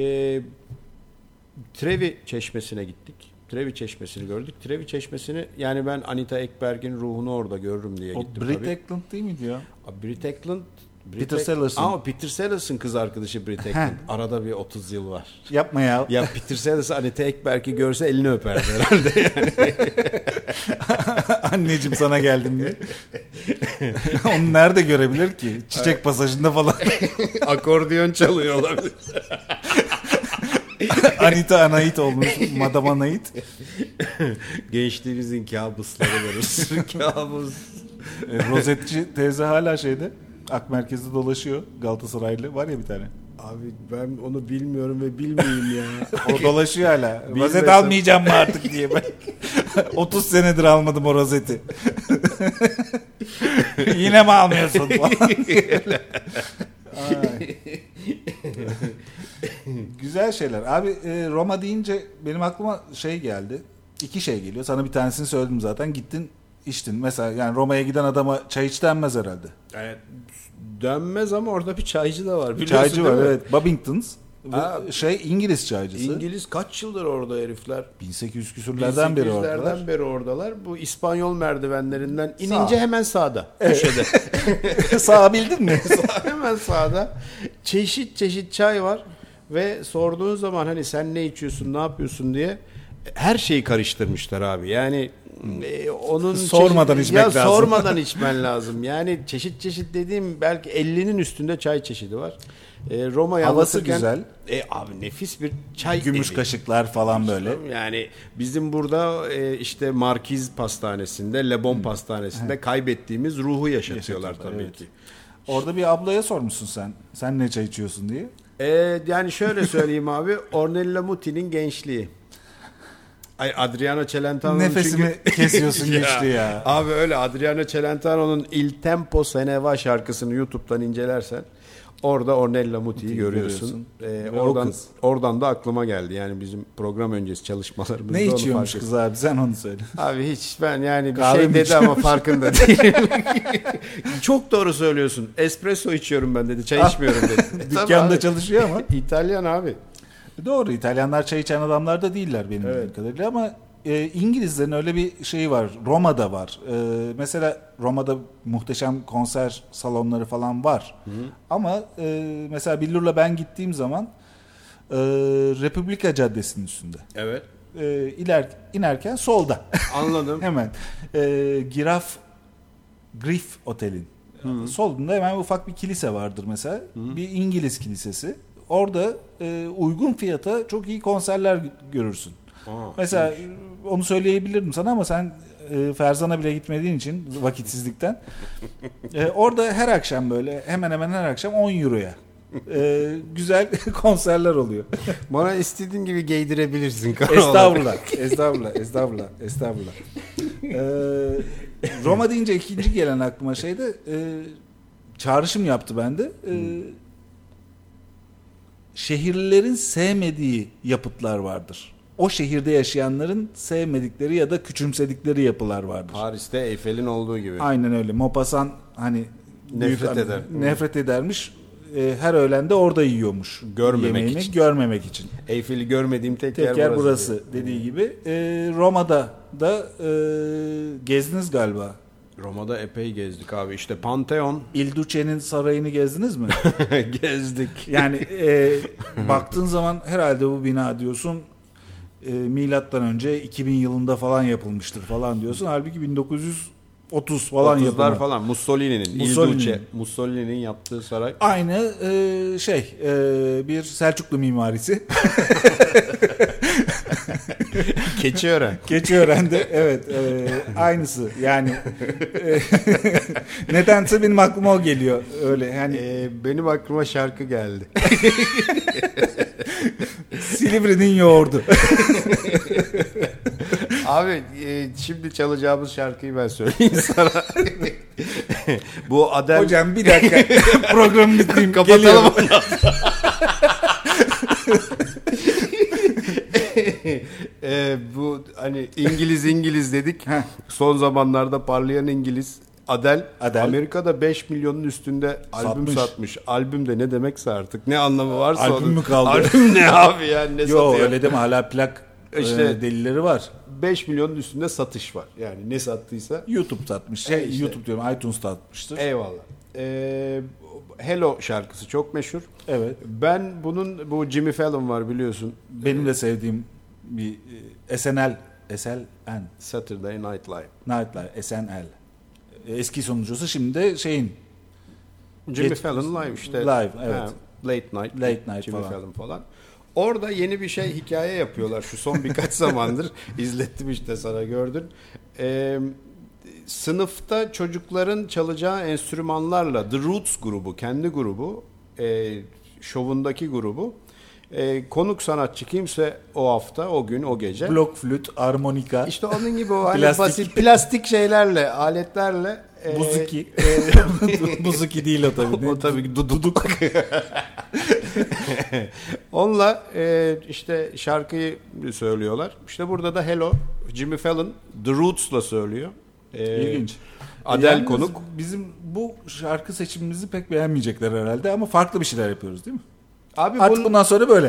Speaker 5: Trevi Çeşmesi'ne gittik. Trevi Çeşmesi'ni gördük. Trevi Çeşmesi'ni yani ben Anita Ekberg'in ruhunu orada görürüm diye gittim.
Speaker 6: O Brit Eklund değil miydi ya?
Speaker 5: Brit Eklund
Speaker 6: Peter Sellers'ın.
Speaker 5: Ama Peter Sellers'ın kız arkadaşı Brit Eklund. Arada bir 30 yıl var.
Speaker 6: Yapma ya.
Speaker 5: Ya Peter Sellers Anita Ekberg'i görse elini öperdi herhalde yani.
Speaker 6: Anneciğim sana geldim diye. Onu nerede görebilir ki? Çiçek pasajında falan.
Speaker 5: Akordeon çalıyor olabilir.
Speaker 6: Anita Anait olmuş. Madame Anait.
Speaker 5: Gençliğimizin kabusları varız. Kabus.
Speaker 6: Rozetçi teyze hala şeyde. Ak Merkez'de dolaşıyor. Galatasaraylı. Var ya bir tane.
Speaker 5: Abi ben onu bilmiyorum ve bilmeyeyim ya.
Speaker 6: O dolaşıyor hala.
Speaker 5: Bilmesem.
Speaker 6: Rozet almayacağım mı artık diye ben. 30 senedir almadım o rozeti. Yine mi almıyorsun falan. Güzel şeyler. Abi Roma deyince benim aklıma şey geldi. İki şey geliyor. Sana bir tanesini söyledim zaten. Gittin içtin. Mesela yani Roma'ya giden adama çay iç denmez herhalde.
Speaker 5: Evet. Dönmez ama orada bir çaycı da var.
Speaker 6: Çaycı var
Speaker 5: mi?
Speaker 6: evet. Babington's. İngiliz çaycısı.
Speaker 5: İngiliz kaç yıldır orada herifler?
Speaker 6: 1800 küsürlerden beri oradalar.
Speaker 5: 1800'lerden beri oradalar. Bu İspanyol merdivenlerinden inince hemen sağda. Köşede.
Speaker 6: Sağ bildin mi?
Speaker 5: Hemen sağda. Çeşit çeşit çay var. Ve sorduğun zaman hani sen ne içiyorsun, ne yapıyorsun diye her şeyi karıştırmışlar abi. Yani onun
Speaker 6: sormadan içmek lazım.
Speaker 5: Sormadan içmen lazım. Yani çeşit çeşit dediğim belki 50'nin üstünde çay çeşidi var. Roma'ya
Speaker 6: havası
Speaker 5: anlatırken,
Speaker 6: güzel.
Speaker 5: Abi nefis bir çay
Speaker 6: Gümüş
Speaker 5: evi.
Speaker 6: kaşıklar falan böyle.
Speaker 5: Yani bizim burada işte Markiz Pastanesi'nde, Le Bon Pastanesi'nde kaybettiğimiz ruhu yaşatıyorlar tabii
Speaker 6: evet.
Speaker 5: ki.
Speaker 6: Orada bir ablaya sormuşsun sen. Sen ne çay içiyorsun diye.
Speaker 5: Yani şöyle söyleyeyim abi. Ornella Muti'nin gençliği. Ay Adriano Celentano'nun
Speaker 6: nefesimi kesiyorsun güçlü ya.
Speaker 5: Abi öyle Adriano Celentano'nun Il Tempo Se Ne Va şarkısını YouTube'dan incelersen orada Ornella Muti'yi görüyorsun. Oradan da aklıma geldi. Yani bizim program öncesi çalışmalarımızda.
Speaker 6: Ne içiyormuş kız abi sen onu söyle.
Speaker 5: Abi hiç ben yani bir
Speaker 6: kahve
Speaker 5: şey dedi ama
Speaker 6: içiyormuş?
Speaker 5: farkında değilim. Çok doğru söylüyorsun. Espresso içiyorum ben dedi. Çay içmiyorum dedi.
Speaker 6: Dükkanda çalışıyor ama.
Speaker 5: İtalyan abi.
Speaker 6: Doğru İtalyanlar çay içen adamlar da değiller benim bildiğim kadarıyla ama İngilizlerin öyle bir şeyi var. Roma'da var. Mesela Roma'da muhteşem konser salonları falan var. Ama mesela Billur'la ben gittiğim zaman Republika Caddesi'nin üstünde.
Speaker 5: Evet.
Speaker 6: İnerken solda.
Speaker 5: Anladım.
Speaker 6: Hemen. Griff Otel'in solunda hemen ufak bir kilise vardır mesela. Bir İngiliz kilisesi. Orada uygun fiyata çok iyi konserler görürsün. Mesela onu söyleyebilirdim sana ama sen Ferzan'a bile gitmediğin için vakitsizlikten. Orada her akşam böyle hemen hemen her akşam 10 euroya güzel konserler oluyor.
Speaker 5: Bana istediğin gibi giydirebilirsin.
Speaker 6: Estağfurullah. Roma deyince ikinci gelen aklıma şeyde çağrışım yaptı bende. Şehirlerin sevmediği yapıtlar vardır. O şehirde yaşayanların sevmedikleri ya da küçümsedikleri yapılar vardır.
Speaker 5: Paris'te Eyfel'in olduğu gibi.
Speaker 6: Aynen öyle. Maupassant hani
Speaker 5: nefret
Speaker 6: edermiş. Her öğlen de orada yiyormuş. Görmemek için.
Speaker 5: Eyfel'i görmediğim tek
Speaker 6: yer burası dediği gibi. Roma'da da gezdiniz galiba.
Speaker 5: Roma'da epey gezdik abi. İşte Pantheon.
Speaker 6: Il Duce'nin sarayını gezdiniz mi?
Speaker 5: Gezdik.
Speaker 6: Yani baktığın zaman herhalde bu bina diyorsun milattan önce 2000 yılında falan yapılmıştır falan diyorsun. Halbuki 1930 falan yapılmış.
Speaker 5: 30'lar falan. Mussolini'nin yaptığı saray.
Speaker 6: Aynı bir Selçuklu mimarisi. Keçiören'de evet aynısı yani nedense benim aklıma o geliyor öyle yani
Speaker 5: benim aklıma şarkı geldi.
Speaker 6: Silivri'nin yoğurdu.
Speaker 5: Abi şimdi çalacağımız şarkıyı ben söyleyeyim sana. Bu Adele.
Speaker 6: Hocam bir dakika programı bitireyim.
Speaker 5: Kapatalım. Bu hani İngiliz dedik. Son zamanlarda parlayan İngiliz Adele. Amerika'da 5 milyonun üstünde albüm satmış. Albüm de ne demekse artık ne anlamı varsa
Speaker 6: albüm mü kaldı?
Speaker 5: Albüm ne abi yani ne satıyor?
Speaker 6: Yok öyle deme hala plak delilleri var.
Speaker 5: 5 milyonun üstünde satış var. Yani ne sattıysa.
Speaker 6: YouTube satmış. YouTube diyorum iTunes satmıştır.
Speaker 5: Eyvallah. Hello şarkısı çok meşhur.
Speaker 6: Evet.
Speaker 5: Ben bu Jimmy Fallon var biliyorsun.
Speaker 6: Benim de sevdiğim bir SNL.
Speaker 5: Saturday Night Live.
Speaker 6: SNL. Eski sunucusu şimdi de
Speaker 5: Jimmy Fallon Live işte.
Speaker 6: Live evet.
Speaker 5: Late Night
Speaker 6: Jimmy
Speaker 5: Fallon falan. Orada yeni bir hikaye yapıyorlar şu son birkaç zamandır. İzlettim işte sana gördün. Sınıfta çocukların çalacağı enstrümanlarla The Roots grubu, kendi grubu, şovundaki grubu, konuk sanatçı kimse o hafta, o gün, o gece.
Speaker 6: Blok flüt, armonika.
Speaker 5: İşte onun gibi o hani basit plastik şeylerle, aletlerle.
Speaker 6: Buzuki. Buzuki değil o tabii.
Speaker 5: O tabii duduk. Onunla işte şarkıyı söylüyorlar. İşte burada da Hello, Jimmy Fallon The Roots'la söylüyor.
Speaker 6: İlginç.
Speaker 5: Adele konuk.
Speaker 6: Bizim bu şarkı seçimimizi pek beğenmeyecekler herhalde ama farklı bir şeyler yapıyoruz değil mi?
Speaker 5: Abi
Speaker 6: artık bundan sonra böyle.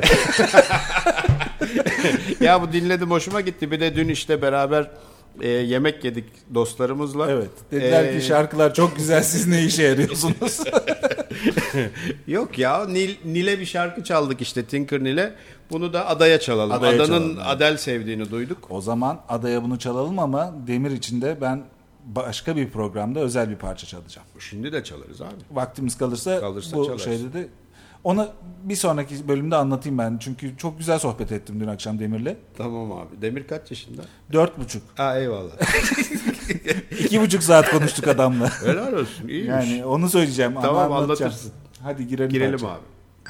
Speaker 5: Ya bu dinledim hoşuma gitti. Bir de dün işte beraber yemek yedik dostlarımızla.
Speaker 6: Evet. Dediler ki şarkılar çok güzel, siz ne işe yarıyorsunuz?
Speaker 5: Yok ya Nil'e bir şarkı çaldık işte Tinker Nil'e. Bunu da Ada'ya çalalım. Ada'nın Adele sevdiğini duyduk.
Speaker 6: O zaman Ada'ya bunu çalalım ama Demir içinde ben başka bir programda özel bir parça çalacağım.
Speaker 5: Şimdi de çalarız abi.
Speaker 6: Vaktimiz kalırsa bu
Speaker 5: çalarız.
Speaker 6: Şeyde de onu bir sonraki bölümde anlatayım ben. Çünkü çok güzel sohbet ettim dün akşam Demir'le.
Speaker 5: Tamam abi. Demir kaç yaşında?
Speaker 6: 4,5.
Speaker 5: Eyvallah.
Speaker 6: 2,5 saat konuştuk adamla.
Speaker 5: Helal olsun. İyiymiş.
Speaker 6: Yani onu söyleyeceğim.
Speaker 5: Tamam anlatırsın.
Speaker 6: Hadi girelim
Speaker 5: parça. Abi.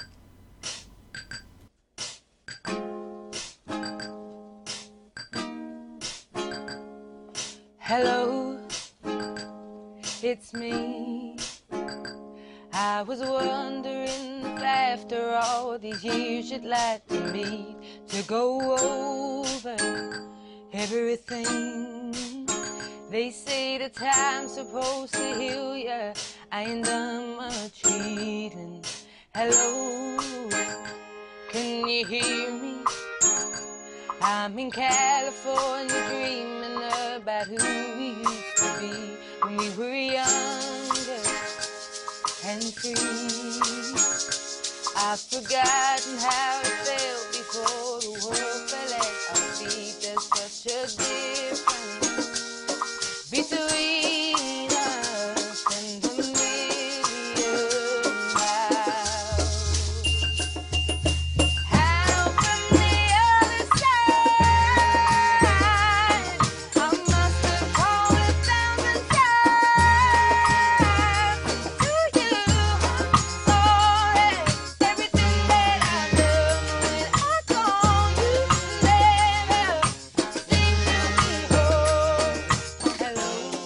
Speaker 7: Hello, it's me. I was wondering if after all these years you'd like to meet, to go over everything. They say the time's supposed to heal ya, I ain't done much healing. Hello, can you hear me? I'm in California dreaming about who we used to be when we were younger and free. I've forgotten how it felt before the world fell at our feet. There's such a difference between us and a million miles. How from the other side, I must have called 1,000 times to you. Sorry, everything that I've done when I call you never seem to be home. Hello,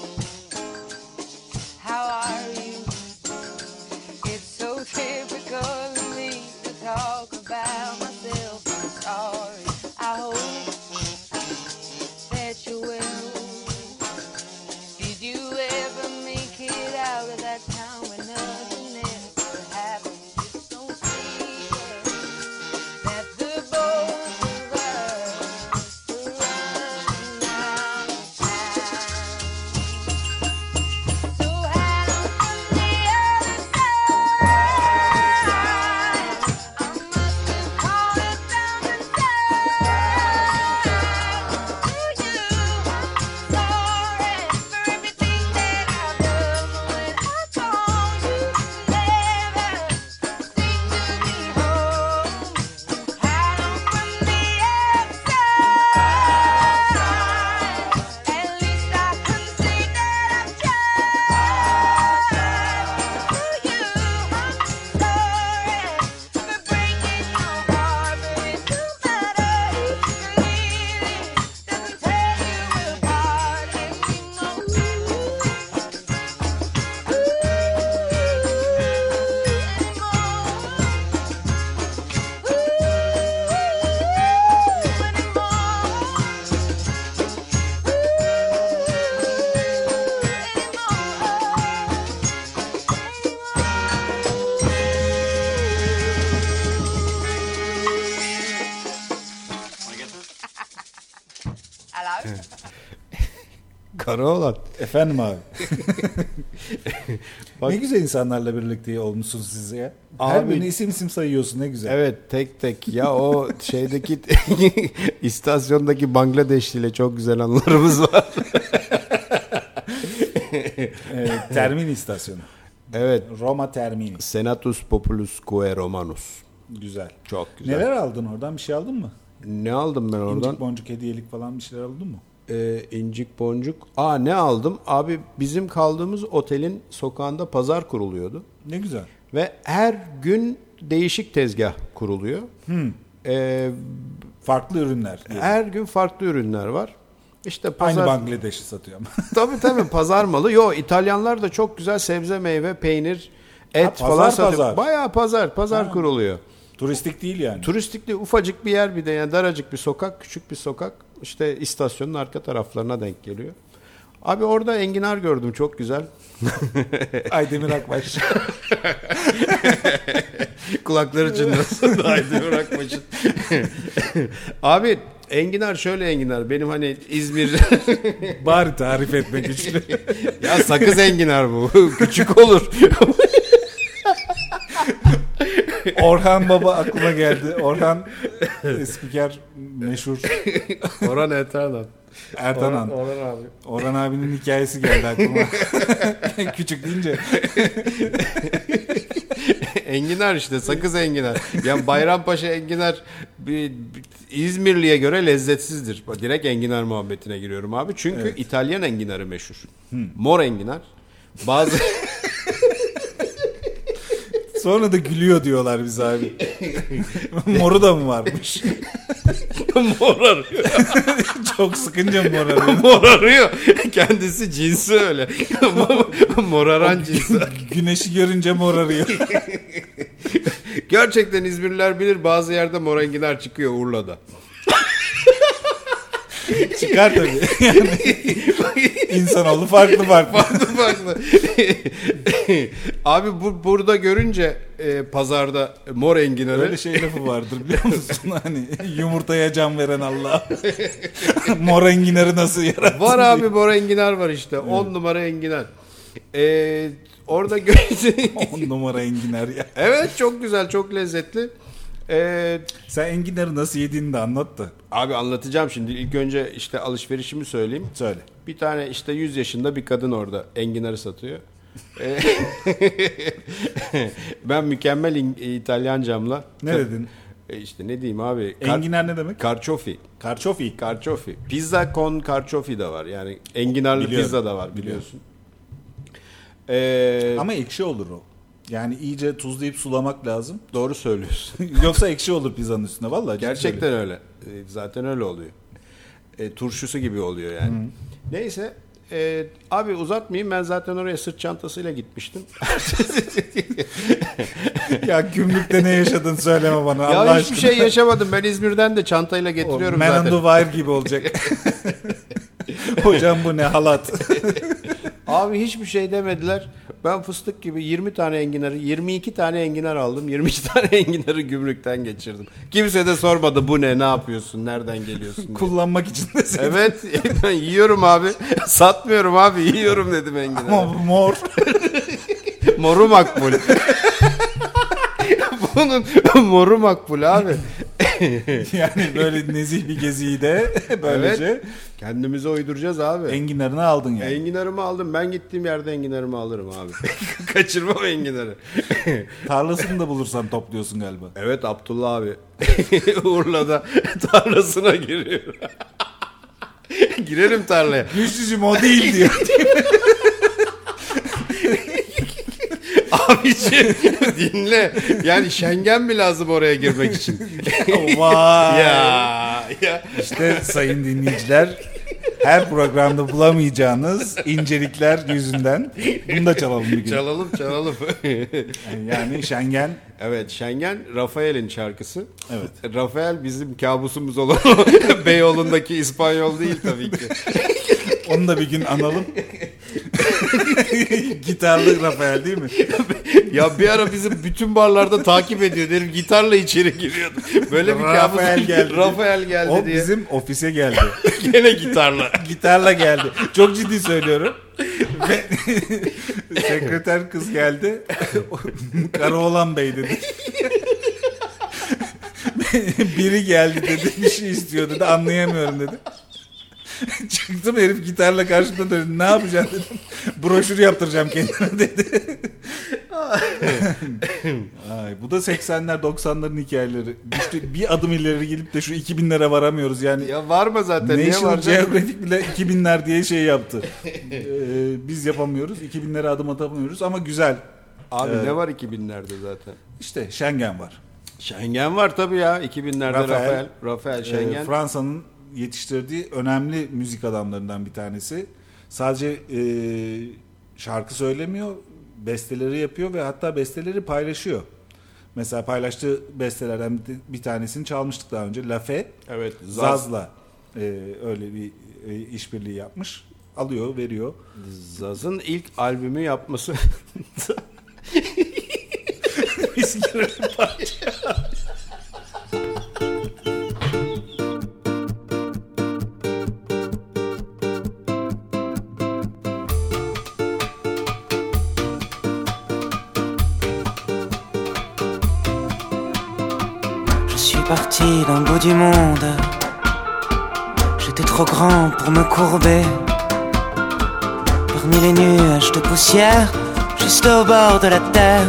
Speaker 7: how are you? It's so typical of me to talk about myself. I'm sorry. I hope that you will. Did you ever make it out of that town where nothing ever happened? It's no secret that the both of us were running out of time. So how from the other side, I must have called 1,000 times to you. Sorry for everything that I've done when I call you never seem to be home. How from the outside, at least I can say that I've tried to you. I'm sorry for breaking your heart, but it don't matter. Clearly doesn't tear you apart anymore. Hello?
Speaker 5: Karaoğlan.
Speaker 6: Efendim abi.
Speaker 5: Bak-
Speaker 6: Ne güzel insanlarla birlikte olmuşsun siz ya. Her
Speaker 5: Abi-
Speaker 6: birini isim isim sayıyorsun, ne güzel.
Speaker 5: Evet, tek tek. Ya o şeydeki istasyondaki Bangladeşli ile çok güzel anılarımız var.
Speaker 6: Termini istasyonu.
Speaker 5: Evet.
Speaker 6: Roma Termini.
Speaker 5: Senatus Populus Quae Romanus.
Speaker 6: Güzel.
Speaker 5: Çok güzel.
Speaker 6: Neler aldın oradan? Bir şey aldın mı?
Speaker 5: Ne aldım ben oradan?
Speaker 6: İncik boncuk hediyelik falan bir şeyler aldın mı?
Speaker 5: İncik boncuk. Ne aldım? Abi bizim kaldığımız otelin sokağında pazar kuruluyordu.
Speaker 6: Ne güzel.
Speaker 5: Ve her gün değişik tezgah kuruluyor.
Speaker 6: Farklı ürünler.
Speaker 5: Her gün farklı ürünler var. İşte pazar...
Speaker 6: Aynı Bangladeş'i satıyor ama.
Speaker 5: Tabii pazar malı. Yo, İtalyanlar da çok güzel sebze, meyve, peynir, et
Speaker 6: pazar,
Speaker 5: falan satıyor.
Speaker 6: pazar.
Speaker 5: Bayağı pazar kuruluyor.
Speaker 6: Turistik değil yani.
Speaker 5: Turistik değil, ufacık bir yer, bir de yani daracık bir sokak, küçük bir sokak. İşte istasyonun arka taraflarına denk geliyor. Abi orada enginar gördüm, çok güzel.
Speaker 6: Aydemir Akbaş.
Speaker 5: Kulakları çınlasın da Aydemir Akbaş'ın. Abi enginar şöyle enginar. Benim hani İzmir...
Speaker 6: Bari tarif etme güçlü.
Speaker 5: Ya sakız enginar bu. Küçük olur.
Speaker 6: Orhan Baba aklıma geldi. Orhan spiker meşhur.
Speaker 5: Orhan Ertanan.
Speaker 6: Ertanan.
Speaker 5: Orhan abi.
Speaker 6: Orhan abinin hikayesi geldi aklıma. Küçük deyince.
Speaker 5: Enginar işte, sakız enginar. Yani Bayrampaşa enginar İzmirli'ye göre lezzetsizdir. Direkt enginar muhabbetine giriyorum abi. Çünkü evet, İtalyan enginarı meşhur. Mor enginar. Bazı
Speaker 6: Sonra da gülüyor diyorlar bize abi. Moru da mı varmış?
Speaker 5: Mor arıyor.
Speaker 6: Çok sıkınca mor arıyor.
Speaker 5: Mor arıyor. Kendisi cinsi öyle. Moraran cinsi.
Speaker 6: Güneşi görünce mor arıyor.
Speaker 5: Gerçekten İzmirliler bilir, bazı yerde mor enginar çıkıyor Urla'da.
Speaker 6: Çıkar tabii. Yani, insanoğlu farklı.
Speaker 5: Farklı. Abi burada görünce pazarda mor enginarı.
Speaker 6: Böyle şey lafı vardır biliyor musun? Hani yumurtaya can veren Allah. Mor enginarı nasıl yarattın?
Speaker 5: Var abi, mor enginar var işte. 10 numara enginar. Orada görünce
Speaker 6: 10 numara enginar ya.
Speaker 5: Evet, çok güzel, çok lezzetli.
Speaker 6: Sen enginarı nasıl yediğini de anlat da.
Speaker 5: Abi anlatacağım şimdi. İlk önce işte alışverişimi söyleyeyim.
Speaker 6: Söyle.
Speaker 5: Bir tane işte 100 yaşında bir kadın orada enginarı satıyor. Ben mükemmel İtalyancamla.
Speaker 6: Ne dedin?
Speaker 5: İşte ne diyeyim abi?
Speaker 6: Enginar ne demek?
Speaker 5: Carciofi.
Speaker 6: Carciofi.
Speaker 5: Pizza con carciofi de var. Yani enginarlı
Speaker 6: Biliyorum.
Speaker 5: pizza da var, biliyorsun.
Speaker 6: Ama ekşi olur o. Yani iyice tuzlayıp sulamak lazım.
Speaker 5: Doğru söylüyorsun.
Speaker 6: Yoksa ekşi olur pizzanın üstüne vallahi.
Speaker 5: Gerçekten öyle. Zaten öyle oluyor. Turşusu gibi oluyor yani. Hı. Neyse. Abi uzatmayayım, ben zaten oraya sırt çantasıyla gitmiştim.
Speaker 6: Ya gümrükte ne yaşadın söyleme bana
Speaker 5: ya
Speaker 6: Allah
Speaker 5: hiçbir
Speaker 6: aşkına.
Speaker 5: şey yaşamadım. Ben İzmir'den de çantayla getiriyorum
Speaker 6: Man
Speaker 5: zaten.
Speaker 6: on the Wire gibi olacak. Hocam bu ne halat.
Speaker 5: Abi hiçbir şey demediler. Ben fıstık gibi 22 tane enginar aldım. 22 tane enginarı gümrükten geçirdim. Kimse de sormadı bu ne yapıyorsun, nereden geliyorsun diye.
Speaker 6: Kullanmak için de sevdim.
Speaker 5: Evet, ben yiyorum abi. Satmıyorum abi, yiyorum dedim enginarı.
Speaker 6: Ama mor.
Speaker 5: Moru makbul. Bunun moru makbul abi.
Speaker 6: Yani böyle nezih bir geziyi de böylece.
Speaker 5: Evet, kendimize uyduracağız abi.
Speaker 6: Enginarını aldın yani.
Speaker 5: Enginarımı aldım. Ben gittiğim yerde enginarımı alırım abi. Kaçırmam enginarı.
Speaker 6: Tarlasını da bulursan topluyorsun galiba.
Speaker 5: Evet, Abdullah abi. Urla'da tarlasına giriyor. Girerim tarlaya.
Speaker 6: Güçlücüm o değil diyor.
Speaker 5: Abiciğim dinle. Yani Schengen mi lazım oraya girmek için?
Speaker 6: Vay.
Speaker 5: Ya.
Speaker 6: İşte sayın dinleyiciler, her programda bulamayacağınız incelikler yüzünden bunu da çalalım bir gün.
Speaker 5: Çalalım.
Speaker 6: Yani Schengen.
Speaker 5: Evet, Schengen Rafael'in şarkısı.
Speaker 6: Evet.
Speaker 5: Rafael bizim kabusumuz olan Beyoğlu'ndaki İspanyol değil tabii ki.
Speaker 6: Onu da bir gün analım. Gitarlı Rafael değil mi?
Speaker 5: Ya bir ara bizim bütün barlarda takip ediyor. Derim gitarla içeri giriyordu. Böyle bir
Speaker 6: Rafael
Speaker 5: kabus.
Speaker 6: geldi.
Speaker 5: Rafael geldi
Speaker 6: O
Speaker 5: diye.
Speaker 6: bizim ofise geldi.
Speaker 5: Gene gitarla.
Speaker 6: Gitarla geldi. Çok ciddi söylüyorum. Ve sekreter kız geldi. Karaoğlan Bey dedi. Biri geldi dedi. Bir şey istiyor dedi. Anlayamıyorum dedi. Çıktım, herif gitarla karşımda döndü. Ne yapacaksın dedim. Broşür yaptıracağım kendime dedi. Ay, bu da 80'ler 90'ların hikayeleri. İşte bir adım ileri gelip de şu 2000'lere varamıyoruz yani.
Speaker 5: Ya var mı zaten? Niye
Speaker 6: National
Speaker 5: var?
Speaker 6: Geographic bile 2000'ler diye şey yaptı. Biz yapamıyoruz. 2000'lere adım atamıyoruz ama güzel.
Speaker 5: Abi ne var 2000'lerde zaten?
Speaker 6: İşte Schengen var.
Speaker 5: Schengen var tabii ya. 2000'lerde Rafael Schengen.
Speaker 6: Fransa'nın yetiştirdiği önemli müzik adamlarından bir tanesi. Sadece şarkı söylemiyor, besteleri yapıyor ve hatta besteleri paylaşıyor. Mesela paylaştığı bestelerden bir tanesini çalmıştık daha önce. La Fe,
Speaker 5: Evet,
Speaker 6: Zaz'la öyle bir işbirliği yapmış. Alıyor, veriyor.
Speaker 5: Zaz'ın ilk albümü yapması.
Speaker 8: Je suis parti d'un bout du monde. J'étais trop grand pour me courber. Parmi les nuages de poussière, juste au bord de la terre.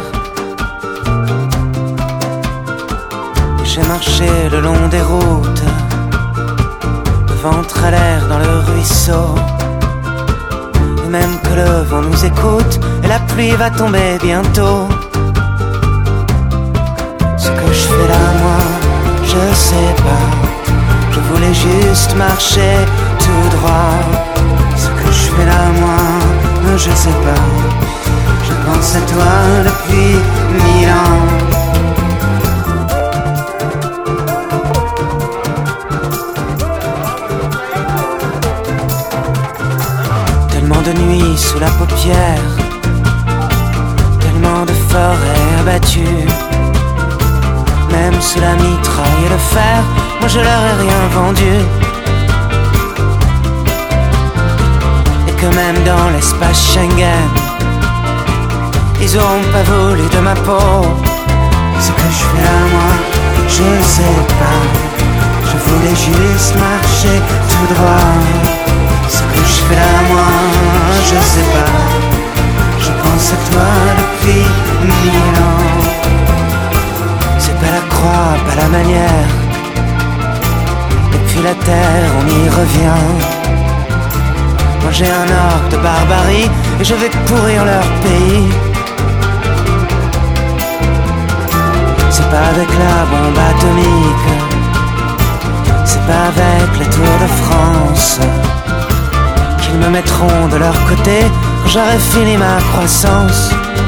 Speaker 8: Et j'ai marché le long des routes, le ventre à l'air dans le ruisseau. Et même que le vent nous écoute, et la pluie va tomber bientôt. Ce que je fais là, moi, je sais pas. Je voulais juste marcher tout droit. Ce que je fais là, moi, je sais pas. Je pense à toi depuis 1000 ans. de nuit sous la paupière, tellement de forêts abattues. Même sous la mitraille et le fer, moi je leur ai rien vendu. Et que même dans l'espace Schengen, ils auront pas voulu de ma peau. Ce que je fais là moi, je sais pas. Je voulais juste marcher tout droit. Ce que je fais là moi, je sais pas. Je pense à toi depuis 1000 ans. C'est pas la croix, pas la manière. Et puis la terre, on y revient. Moi j'ai un orgue de barbarie et je vais pourrir leur pays. C'est pas avec la bombe atomique, c'est pas avec les Tours de France qu'ils me mettront de leur côté quand j'aurai fini ma croissance.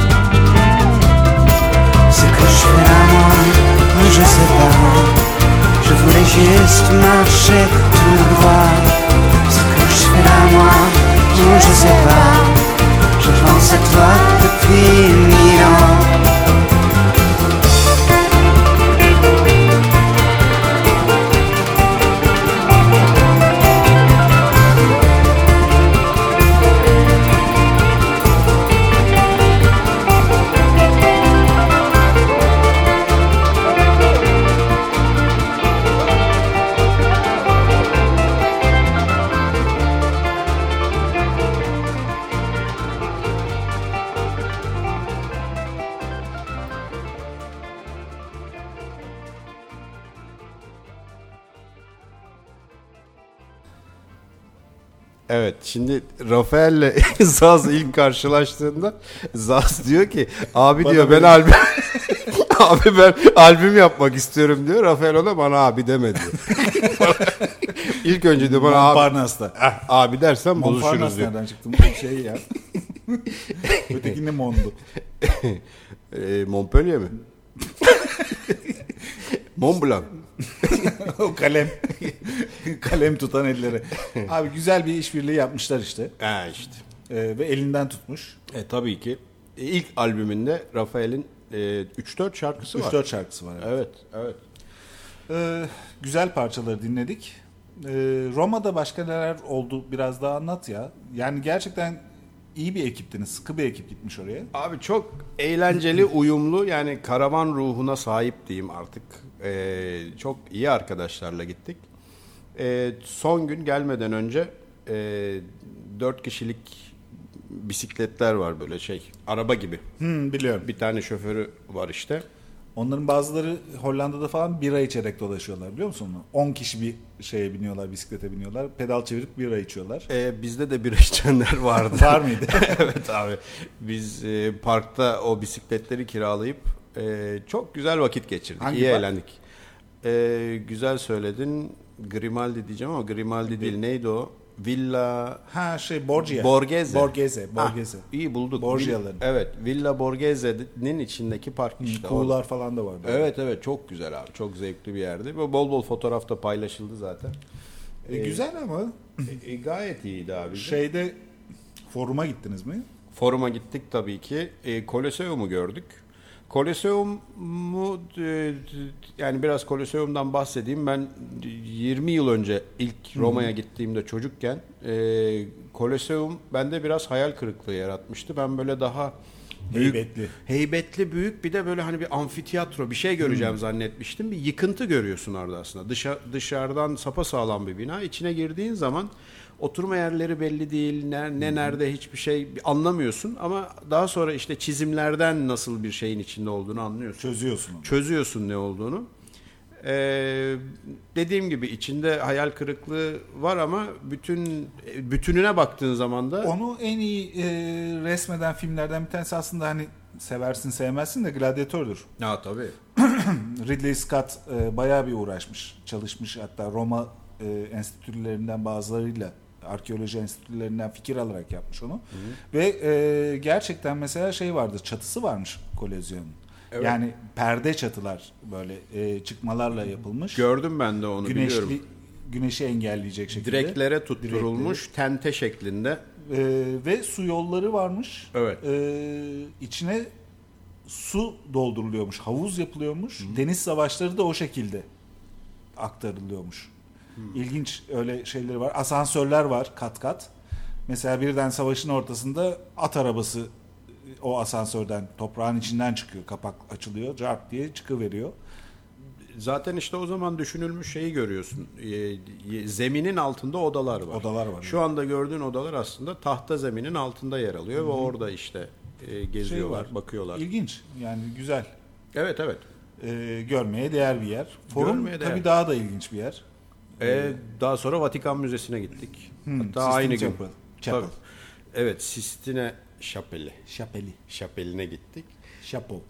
Speaker 8: Ce que je fais là moi, je sais pas. Je voulais juste marcher tout droit. Ce que je fais là moi, je sais pas. Je pense à toi depuis 1000 ans.
Speaker 5: Evet, şimdi Rafael'le Zaz ilk karşılaştığında Zaz diyor ki abi
Speaker 6: Bana
Speaker 5: diyor
Speaker 6: böyle-
Speaker 5: ben abi ben albüm yapmak istiyorum diyor. Rafael ona bana abi deme diyor. İlk önce diyor bana abi,
Speaker 6: Montparnasse'da.
Speaker 5: abi dersen buluşuruz
Speaker 6: Montparnasse
Speaker 5: diyor.
Speaker 6: nereden çıktı? Bu şey ya. Öteki ne Mondu?
Speaker 5: Montpellier mi? Mont Blanc.
Speaker 6: O kalem. Kalem tutan ellere. Abi güzel bir işbirliği yapmışlar işte.
Speaker 5: Ha işte.
Speaker 6: Ve elinden tutmuş.
Speaker 5: Tabii ki. İlk albümünde Rafael'in 3-4 şarkısı var.
Speaker 6: 3-4 şarkısı var. Evet.
Speaker 5: Evet, evet.
Speaker 6: Güzel parçaları dinledik. Roma'da başka neler oldu biraz daha anlat ya. Yani gerçekten iyi bir ekiptiniz. Sıkı bir ekip gitmiş oraya.
Speaker 5: Abi çok eğlenceli, uyumlu, yani karavan ruhuna sahip diyeyim artık. Çok iyi arkadaşlarla gittik. Son gün gelmeden önce 4 kişilik bisikletler var böyle araba gibi.
Speaker 6: Biliyorum.
Speaker 5: Bir tane şoförü var işte.
Speaker 6: Onların bazıları Hollanda'da falan bira içerek dolaşıyorlar biliyor musun onu? 10 kişi bir şeye biniyorlar, bisiklete biniyorlar. Pedal çevirip bira içiyorlar.
Speaker 5: Bizde de bira içenler vardı.
Speaker 6: Var mıydı?
Speaker 5: Evet abi. Biz parkta o bisikletleri kiralayıp çok güzel vakit geçirdik.
Speaker 6: Hangi
Speaker 5: İyi
Speaker 6: park?
Speaker 5: eğlendik. Güzel söyledin. Grimaldi diyeceğim ama Grimaldi değil. Neydi o? Villa...
Speaker 6: Borgia.
Speaker 5: Borghese.
Speaker 6: Borghese.
Speaker 5: İyi bulduk.
Speaker 6: Borgia'ların.
Speaker 5: Evet. Villa Borghese'nin içindeki park işte.
Speaker 6: Kuğular falan da vardı.
Speaker 5: Evet. Çok güzel abi. Çok zevkli bir yerdi. Ve bol bol fotoğraf da paylaşıldı zaten.
Speaker 6: Güzel ama
Speaker 5: Gayet iyiydi abi.
Speaker 6: foruma gittiniz mi?
Speaker 5: Foruma gittik tabii ki. Colosseum'u gördük. Colosseum'u yani biraz Colosseum'dan bahsedeyim. Ben 20 yıl önce ilk Roma'ya gittiğimde çocukken Colosseum bende biraz hayal kırıklığı yaratmıştı. Ben böyle daha heybetli, büyük, bir de böyle hani bir amfiteyatro bir şey göreceğim zannetmiştim. Bir yıkıntı görüyorsun orada aslında. Dışarıdan sapasağlam bir bina. İçine girdiğin zaman oturma yerleri belli değil. Nerede hiçbir şey anlamıyorsun ama daha sonra işte çizimlerden nasıl bir şeyin içinde olduğunu anlıyorsun. Çözüyorsun ne olduğunu. Dediğim gibi içinde hayal kırıklığı var ama bütününe baktığın zaman da
Speaker 6: onu en iyi resmeden filmlerden bir tanesi aslında, hani seversin sevmezsin de Gladiator'dur.
Speaker 5: Ya tabii.
Speaker 6: Ridley Scott bayağı bir uğraşmış, çalışmış, hatta Roma enstitülerinden bazılarıyla, arkeoloji enstitülerinden fikir alarak yapmış onu. Ve gerçekten mesela vardı, çatısı varmış Kolosseum'un. Evet. Yani perde çatılar böyle çıkmalarla yapılmış.
Speaker 5: Gördüm ben de onu, biliyorum.
Speaker 6: Güneşi engelleyecek şekilde.
Speaker 5: Direklere tutturulmuş tente şeklinde.
Speaker 6: Ve su yolları varmış.
Speaker 5: Evet.
Speaker 6: İçine su dolduruluyormuş, havuz yapılıyormuş. Deniz savaşları da o şekilde aktarılıyormuş. İlginç öyle şeyleri var. Asansörler var kat kat. Mesela birden savaşın ortasında at arabası o asansörden, toprağın içinden çıkıyor. Kapak açılıyor, cart diye çıkıveriyor.
Speaker 5: Zaten işte o zaman düşünülmüş şeyi görüyorsun. Zeminin altında odalar var.
Speaker 6: Odalar var.
Speaker 5: Şu anda gördüğün odalar aslında tahta zeminin altında yer alıyor ve orada işte geziyorlar, bakıyorlar.
Speaker 6: İlginç. Yani güzel.
Speaker 5: Evet.
Speaker 6: Görmeye değer bir yer. Forum
Speaker 5: Görmeye
Speaker 6: tabii
Speaker 5: değer.
Speaker 6: daha da ilginç bir yer.
Speaker 5: Daha sonra Vatikan Müzesi'ne gittik. Hatta
Speaker 6: Sistine
Speaker 5: aynı gün.
Speaker 6: Chapel.
Speaker 5: Tabii. Evet, Sistine Şapeli.
Speaker 6: Şapeli.
Speaker 5: Şapeli'ne gittik.
Speaker 6: Şapo.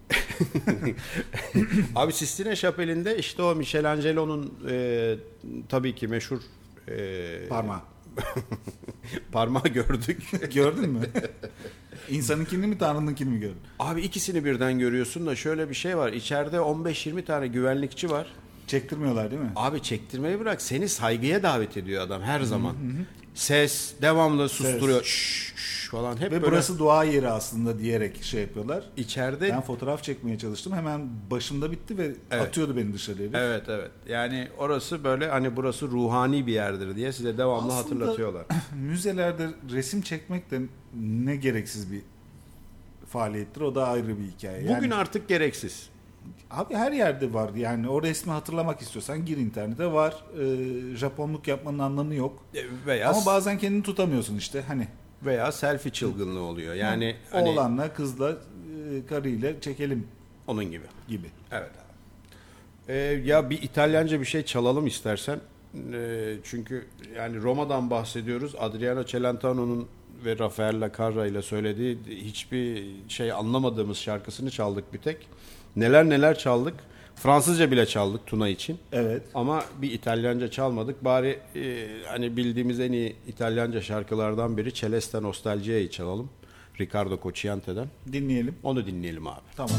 Speaker 5: Abi Sistine Şapeli'nde işte o Michelangelo'nun tabii ki meşhur
Speaker 6: Parmağı.
Speaker 5: parmağı gördük.
Speaker 6: Gördün mü? İnsanınkini mi Tanrı'nınkini mi gördün?
Speaker 5: Abi ikisini birden görüyorsun da şöyle bir şey var. İçeride 15-20 tane güvenlikçi var.
Speaker 6: Çektirmiyorlar değil mi?
Speaker 5: Abi çektirmeyi bırak. Seni saygıya davet ediyor adam her zaman. Ses devamlı susturuyor. Şşş falan. Hep
Speaker 6: Ve
Speaker 5: böyle
Speaker 6: burası dua yeri aslında diyerek şey yapıyorlar.
Speaker 5: içeride.
Speaker 6: Ben fotoğraf çekmeye çalıştım. Hemen başımda bitti ve atıyordu beni dışarıya.
Speaker 5: Evet. Yani orası böyle hani burası ruhani bir yerdir diye size devamlı
Speaker 6: Aslında
Speaker 5: hatırlatıyorlar.
Speaker 6: Müzelerde resim çekmek de ne gereksiz bir faaliyettir. O da ayrı bir hikaye.
Speaker 5: Bugün
Speaker 6: Yani,
Speaker 5: artık gereksiz.
Speaker 6: abi her yerde var. Yani o resmi hatırlamak istiyorsan gir internete var. Japonluk yapmanın anlamı yok. Ama bazen kendini tutamıyorsun işte. Hani
Speaker 5: Veya selfie çılgınlığı oluyor. Yani hani
Speaker 6: oğlanla, kızla, karıyla çekelim
Speaker 5: onun gibi. Evet abi. Ya bir İtalyanca bir şey çalalım istersen. Çünkü yani Roma'dan bahsediyoruz. Adriano Celentano'nun ve Raffaella Carrà ile söylediği hiçbir şey anlamadığımız şarkısını çaldık bir tek. Neler çaldık. Fransızca bile çaldık Tuna için.
Speaker 6: Evet.
Speaker 5: Ama bir İtalyanca çalmadık. Bari hani bildiğimiz en iyi İtalyanca şarkılardan biri Celeste Nostalgia'yı çalalım. Riccardo Cocciante'den.
Speaker 6: dinleyelim.
Speaker 5: Onu dinleyelim abi.
Speaker 6: Tamam.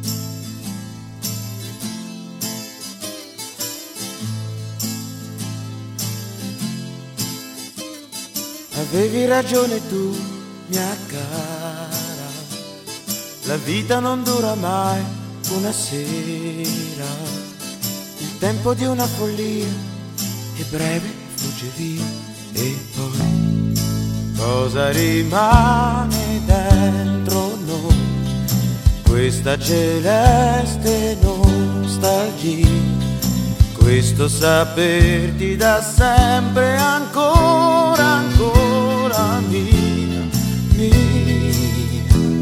Speaker 8: Avevi ragione tu, mia cara, la vita non dura mai una sera, il tempo di una follia è breve, fugge via e poi cosa rimane dentro noi, questa celeste nostalgia, questo saperti da sempre ancora mia, mia.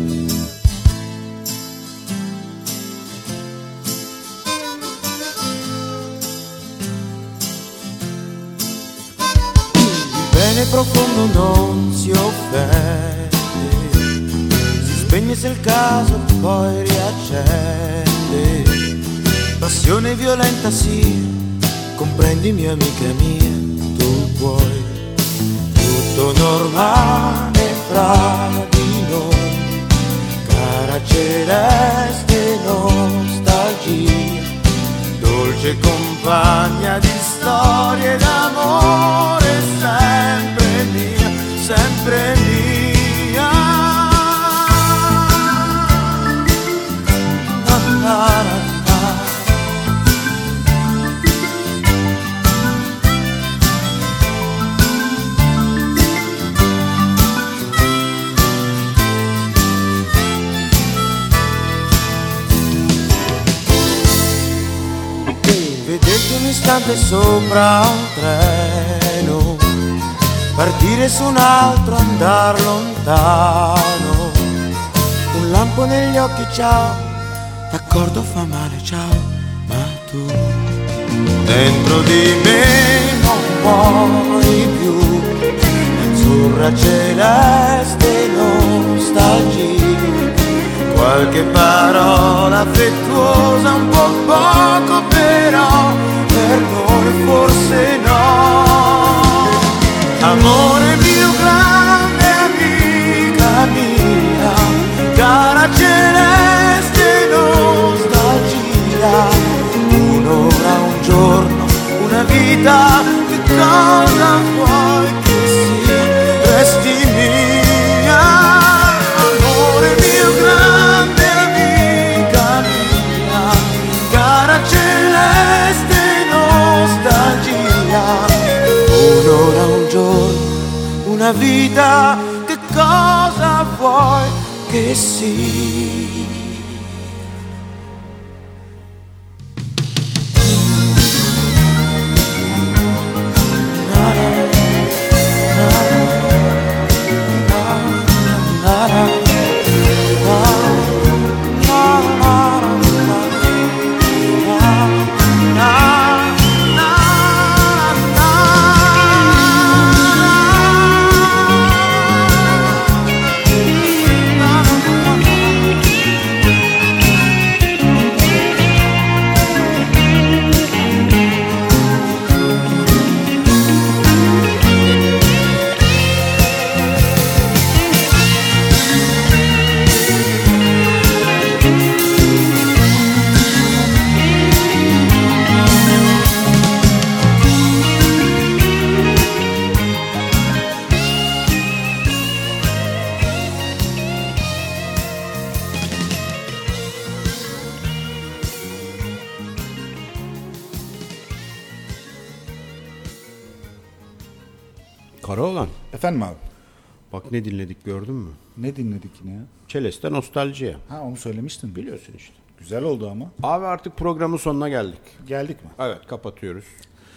Speaker 8: Il bene profondo non si offende, si spegne se il caso poi riaccende, passione violenta sia, comprendimi amica mia, tu puoi, tutto normale fra di noi, cara celeste nostalgia, dolce compagna di storie d'amore, sempre mia, sempre mia. Na, na, na. Vederti un istante sopra un treno, partire su un altro, andar lontano, un lampo negli occhi, ciao, d'accordo fa male, ciao, ma tu dentro di me non muori più, azzurra celeste nostalgia, qualche parola affettuosa, un po' poco però, per noi forse no. Amore mio, grande amica mia, cara celeste nostalgia, un'ora, un giorno, una vita, che cosa vuoi che sia, resti mia. una vita, che cosa vuoi che sia?
Speaker 5: Karaoğlan,
Speaker 6: Efendim abi.
Speaker 5: bak ne dinledik gördün mü?
Speaker 6: Ne dinledik yine ya?
Speaker 5: Celeste Nostaljiye.
Speaker 6: Ha onu söylemiştin.
Speaker 5: Biliyorsun işte.
Speaker 6: Güzel oldu ama.
Speaker 5: Abi artık programın sonuna geldik.
Speaker 6: Geldik mi?
Speaker 5: Evet, kapatıyoruz.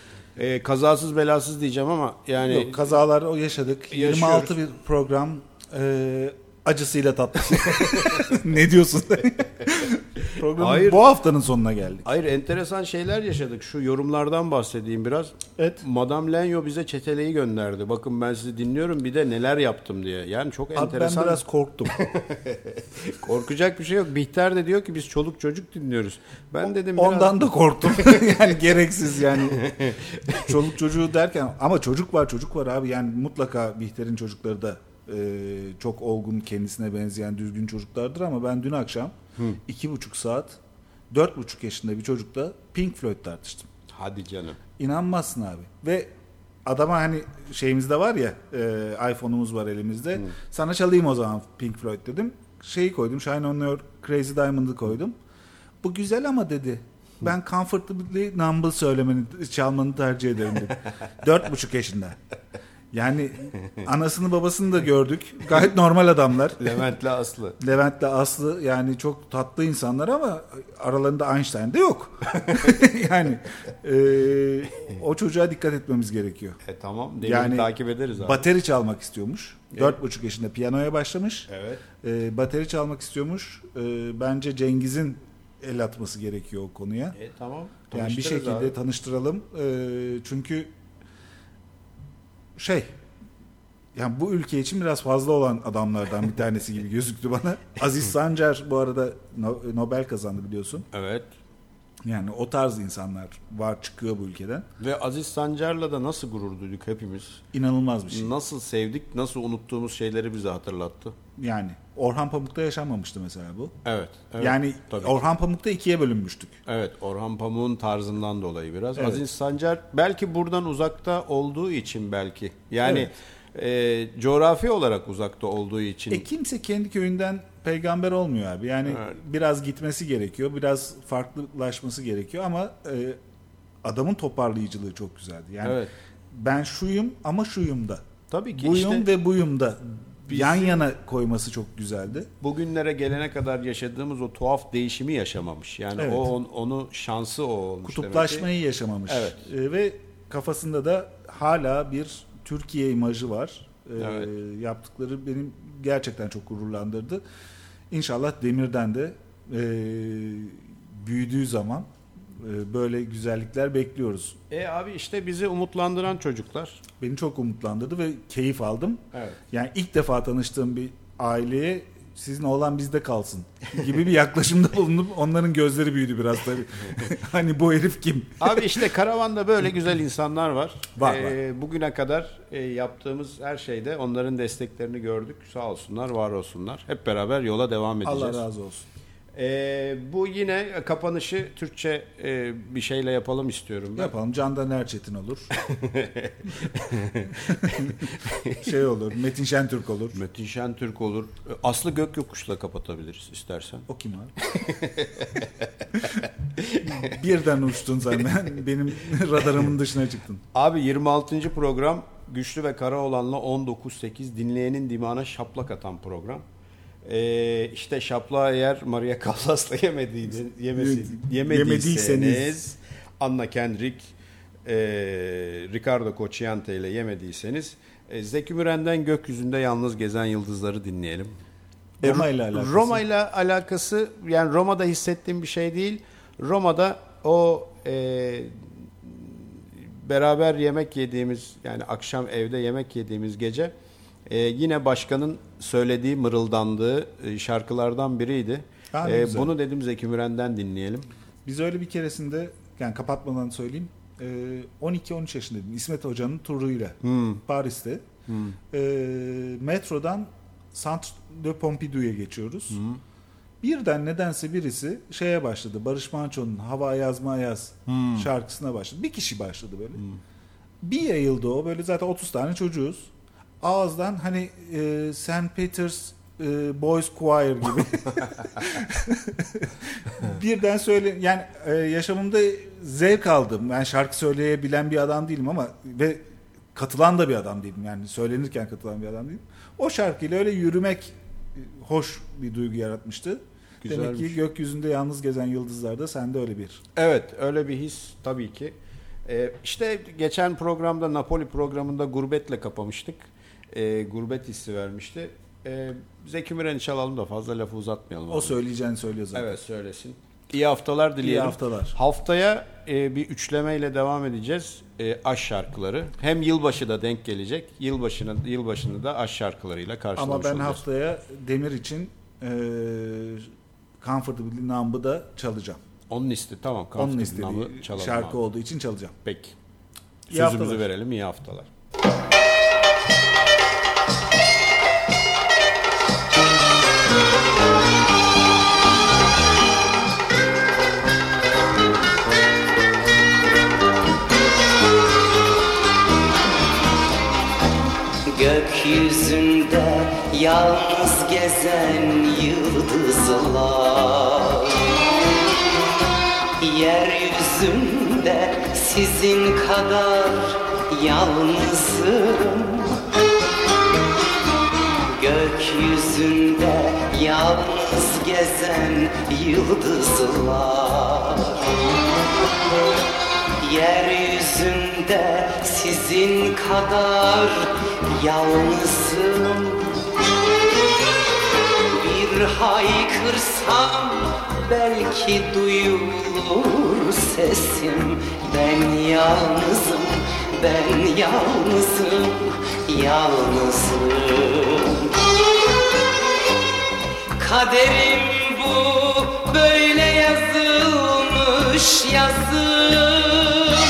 Speaker 5: Kazasız belasız diyeceğim ama yani...
Speaker 6: Yok, kazalar o yaşadık.
Speaker 5: Yaşıyoruz.
Speaker 6: 26 bir program acısıyla tatlısı. Ne diyorsun? Programın
Speaker 5: Hayır.
Speaker 6: bu haftanın sonuna geldik.
Speaker 5: Hayır, enteresan şeyler yaşadık. Şu yorumlardan bahsedeyim biraz.
Speaker 6: Evet.
Speaker 5: Madame Lenyo bize çeteleyi gönderdi. Bakın ben sizi dinliyorum, bir de neler yaptım diye. Yani çok
Speaker 6: Abi
Speaker 5: enteresan.
Speaker 6: ben biraz korktum.
Speaker 5: Korkacak bir şey yok. Bihter de diyor ki biz çoluk çocuk dinliyoruz. Ben dedim biraz...
Speaker 6: Ondan da korktum. Yani gereksiz yani. Çoluk çocuğu derken ama çocuk var abi. Yani mutlaka Bihter'in çocukları da çok olgun, kendisine benzeyen düzgün çocuklardır ama ben dün akşam 2,5 saat 4,5 yaşında bir çocukla Pink Floyd tartıştım.
Speaker 5: Hadi canım.
Speaker 6: İnanmazsın abi. Ve adama hani şeyimizde var ya, iPhone'umuz var elimizde. Sana çalayım o zaman Pink Floyd dedim. Şeyi koydum, Shine On Your Crazy Diamond'ı koydum. Bu güzel ama dedi. Ben Comfortably Numb çalmanı tercih ederim dedi. 4,5 yaşında. Yani anasını babasını da gördük. Gayet normal adamlar.
Speaker 5: Levent'le Aslı.
Speaker 6: Levent'le Aslı yani çok tatlı insanlar ama aralarında Einstein de yok. Yani o çocuğa dikkat etmemiz gerekiyor.
Speaker 5: Tamam. Demin
Speaker 6: Yani
Speaker 5: takip ederiz abi.
Speaker 6: bateri çalmak istiyormuş. 4,5 yaşında piyanoya başlamış.
Speaker 5: Evet.
Speaker 6: Bateri çalmak istiyormuş. Bence Cengiz'in el atması gerekiyor o konuya.
Speaker 5: Tamam.
Speaker 6: Yani bir şekilde
Speaker 5: abi.
Speaker 6: tanıştıralım. Çünkü yani bu ülke için biraz fazla olan adamlardan bir tanesi gibi gözüktü bana. Aziz Sancar bu arada Nobel kazandı biliyorsun.
Speaker 5: Evet.
Speaker 6: Yani o tarz insanlar var, çıkıyor bu ülkeden.
Speaker 5: Ve Aziz Sancar'la da nasıl gurur duyduk hepimiz.
Speaker 6: İnanılmaz bir şey.
Speaker 5: Nasıl sevdik, nasıl unuttuğumuz şeyleri bize hatırlattı.
Speaker 6: Yani Orhan Pamuk'ta yaşanmamıştı mesela bu.
Speaker 5: Evet.
Speaker 6: Yani
Speaker 5: tabii.
Speaker 6: Orhan Pamuk'ta ikiye bölünmüştük.
Speaker 5: Evet, Orhan Pamuk'un tarzından dolayı biraz.
Speaker 6: Evet.
Speaker 5: Aziz Sancar belki buradan uzakta olduğu için belki. Yani coğrafi olarak uzakta olduğu için.
Speaker 6: Kimse kendi köyünden peygamber olmuyor abi. Yani
Speaker 5: Evet.
Speaker 6: biraz gitmesi gerekiyor, biraz farklılaşması gerekiyor ama adamın toparlayıcılığı çok güzeldi. Yani
Speaker 5: Evet.
Speaker 6: ben şuyum ama şuyum da.
Speaker 5: Tabii ki
Speaker 6: Buyum
Speaker 5: işte
Speaker 6: ve buyum da. Yan yana koyması çok güzeldi.
Speaker 5: bugünlere gelene kadar yaşadığımız o tuhaf değişimi yaşamamış. Yani
Speaker 6: Evet.
Speaker 5: onu şansı o olmuş.
Speaker 6: Kutuplaşmayı yaşamamış.
Speaker 5: Evet.
Speaker 6: Ve kafasında da hala bir Türkiye imajı var.
Speaker 5: Evet.
Speaker 6: Yaptıkları benim gerçekten çok gururlandırdı. İnşallah Demir'den de büyüdüğü zaman böyle güzellikler bekliyoruz.
Speaker 5: Abi işte bizi umutlandıran çocuklar.
Speaker 6: Beni çok umutlandırdı ve keyif aldım.
Speaker 5: Evet.
Speaker 6: Yani ilk defa tanıştığım bir aileye sizin oğlan bizde kalsın gibi bir yaklaşımda bulunup onların gözleri büyüdü biraz tabii. Hani bu herif kim?
Speaker 5: Abi işte karavanda böyle güzel insanlar var.
Speaker 6: Var.
Speaker 5: Bugüne kadar yaptığımız her şeyde onların desteklerini gördük. Sağ olsunlar, var olsunlar. Hep beraber yola devam edeceğiz.
Speaker 6: Allah razı olsun.
Speaker 5: Bu yine kapanışı Türkçe bir şeyle yapalım istiyorum ben.
Speaker 6: Yapalım. Candan Erçetin olur. Olur. Metin Şentürk olur.
Speaker 5: Metin Şentürk olur. Aslı Gökyokuş'la kapatabiliriz istersen.
Speaker 6: O kim abi? Birden uçtun sen. Benim radarımın dışına çıktın.
Speaker 5: Abi 26. program Güçlü ve Karaoğlan'la 19.8 dinleyenin dimağına şaplak atan program. İşte şaplağı eğer Maria Callas'la yemediyseniz, Anna Kendrick, Ricardo Cocciante ile yemediyseniz, Zeki Müren'den Gökyüzünde Yalnız Gezen Yıldızları dinleyelim. Roma ile alakası, yani Roma'da hissettiğim bir şey değil. Roma'da o beraber yemek yediğimiz, yani akşam evde yemek yediğimiz gece yine başkanın söylediği, mırıldandığı şarkılardan biriydi. Bunu dedim Zeki Müren'den dinleyelim.
Speaker 6: Biz öyle bir keresinde, yani kapatmadan söyleyeyim, 12-13 yaşındaydım. İsmet Hoca'nın turuyla Paris'te. Metrodan Centre de Pompidou'ya geçiyoruz. Birden nedense birisi şeye başladı. Barış Manço'nun Hava Ayaz Mayaz şarkısına başladı. Bir kişi başladı böyle. Bir yayıldı o. Böyle zaten 30 tane çocuğuz. Ağızdan hani St. Peter's Boys Choir gibi. Birden söyle, yani yaşamımda zevk aldım. Ben şarkı söyleyebilen bir adam değilim ama ve katılan da bir adam değilim. Yani söylenirken katılan bir adam değilim. O şarkıyla öyle yürümek hoş bir duygu yaratmıştı. Güzelmiş. Demek ki Gökyüzünde Yalnız Gezen Yıldızlar'da sende öyle bir.
Speaker 5: Evet, öyle bir his tabii ki. İşte geçen programda, Napoli programında gurbetle kapamıştık. Gurbet hissi vermişti. Zeki Müren'i çalalım da fazla lafı uzatmayalım.
Speaker 6: O söyleyeceğini söylüyor zaten.
Speaker 5: Evet, söylesin. İyi haftalar dileyelim.
Speaker 6: İyi haftalar.
Speaker 5: Haftaya bir üçlemeyle devam edeceğiz. Aşk şarkıları. Hem yılbaşı da denk gelecek. Yılbaşını da aşk şarkılarıyla karşılamış olacağız.
Speaker 6: Ama ben haftaya Demir için Comfortably Numb'ı da çalacağım.
Speaker 5: Onun istediği, tamam.
Speaker 6: Onun istediği şarkı abi olduğu için çalacağım.
Speaker 5: Peki.
Speaker 6: İyi
Speaker 5: Sözümüzü
Speaker 6: haftalar
Speaker 5: verelim. İyi haftalar.
Speaker 9: Gökyüzünde yalnız gezen yıldızlar, yeryüzünde sizin kadar yalnızım. Gökyüzünde yalnız gezen yıldızlar, yeryüzünde sizin kadar yalnızım. Bir haykırsam belki duyulur sesim. Ben yalnızım, ben yalnızım, yalnızım. Kaderim bu, böyle yazılmış yazım.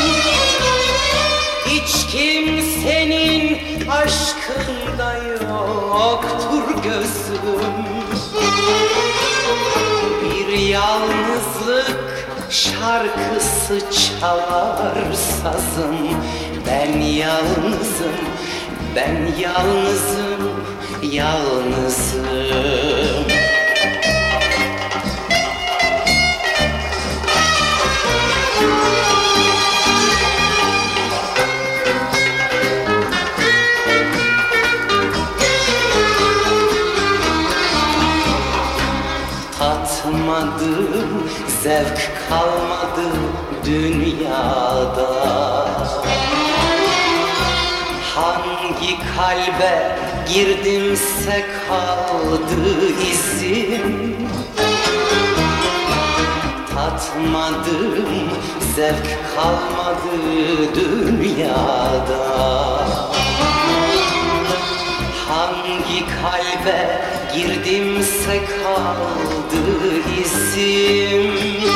Speaker 9: Hiç kimsenin aşkında yoktur gözüm. Bir yalnızlık şarkısı çalar sazım. Ben yalnızım, ben yalnızım, yalnızım. Tatmadım, zevk kalmadı dünyada. Hangi kalbe girdimse kaldı izim. Tatmadım, zevk kalmadı dünyada. Hangi kalbe girdimse kaldı izim.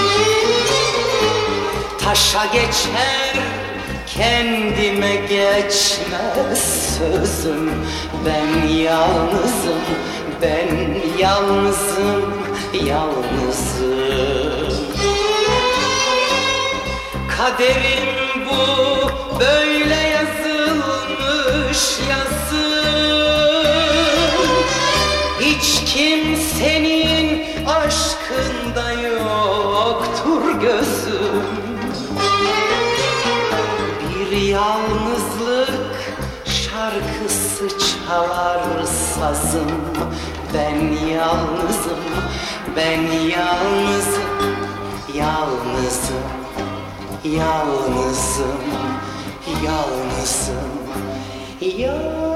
Speaker 9: Taşa geçer, kendime geçmez sözüm. Ben yalnızım, ben yalnızım, yalnızım. Kaderim bu, böyle yazılmış yazım. Hiç kimsenin aşkında yoktur gözüm. Bir yalnızlık çalar sazım. Ben yalnızım, ben yalnızım, yalnızım, yalnızım, yalnızım, yalnızım.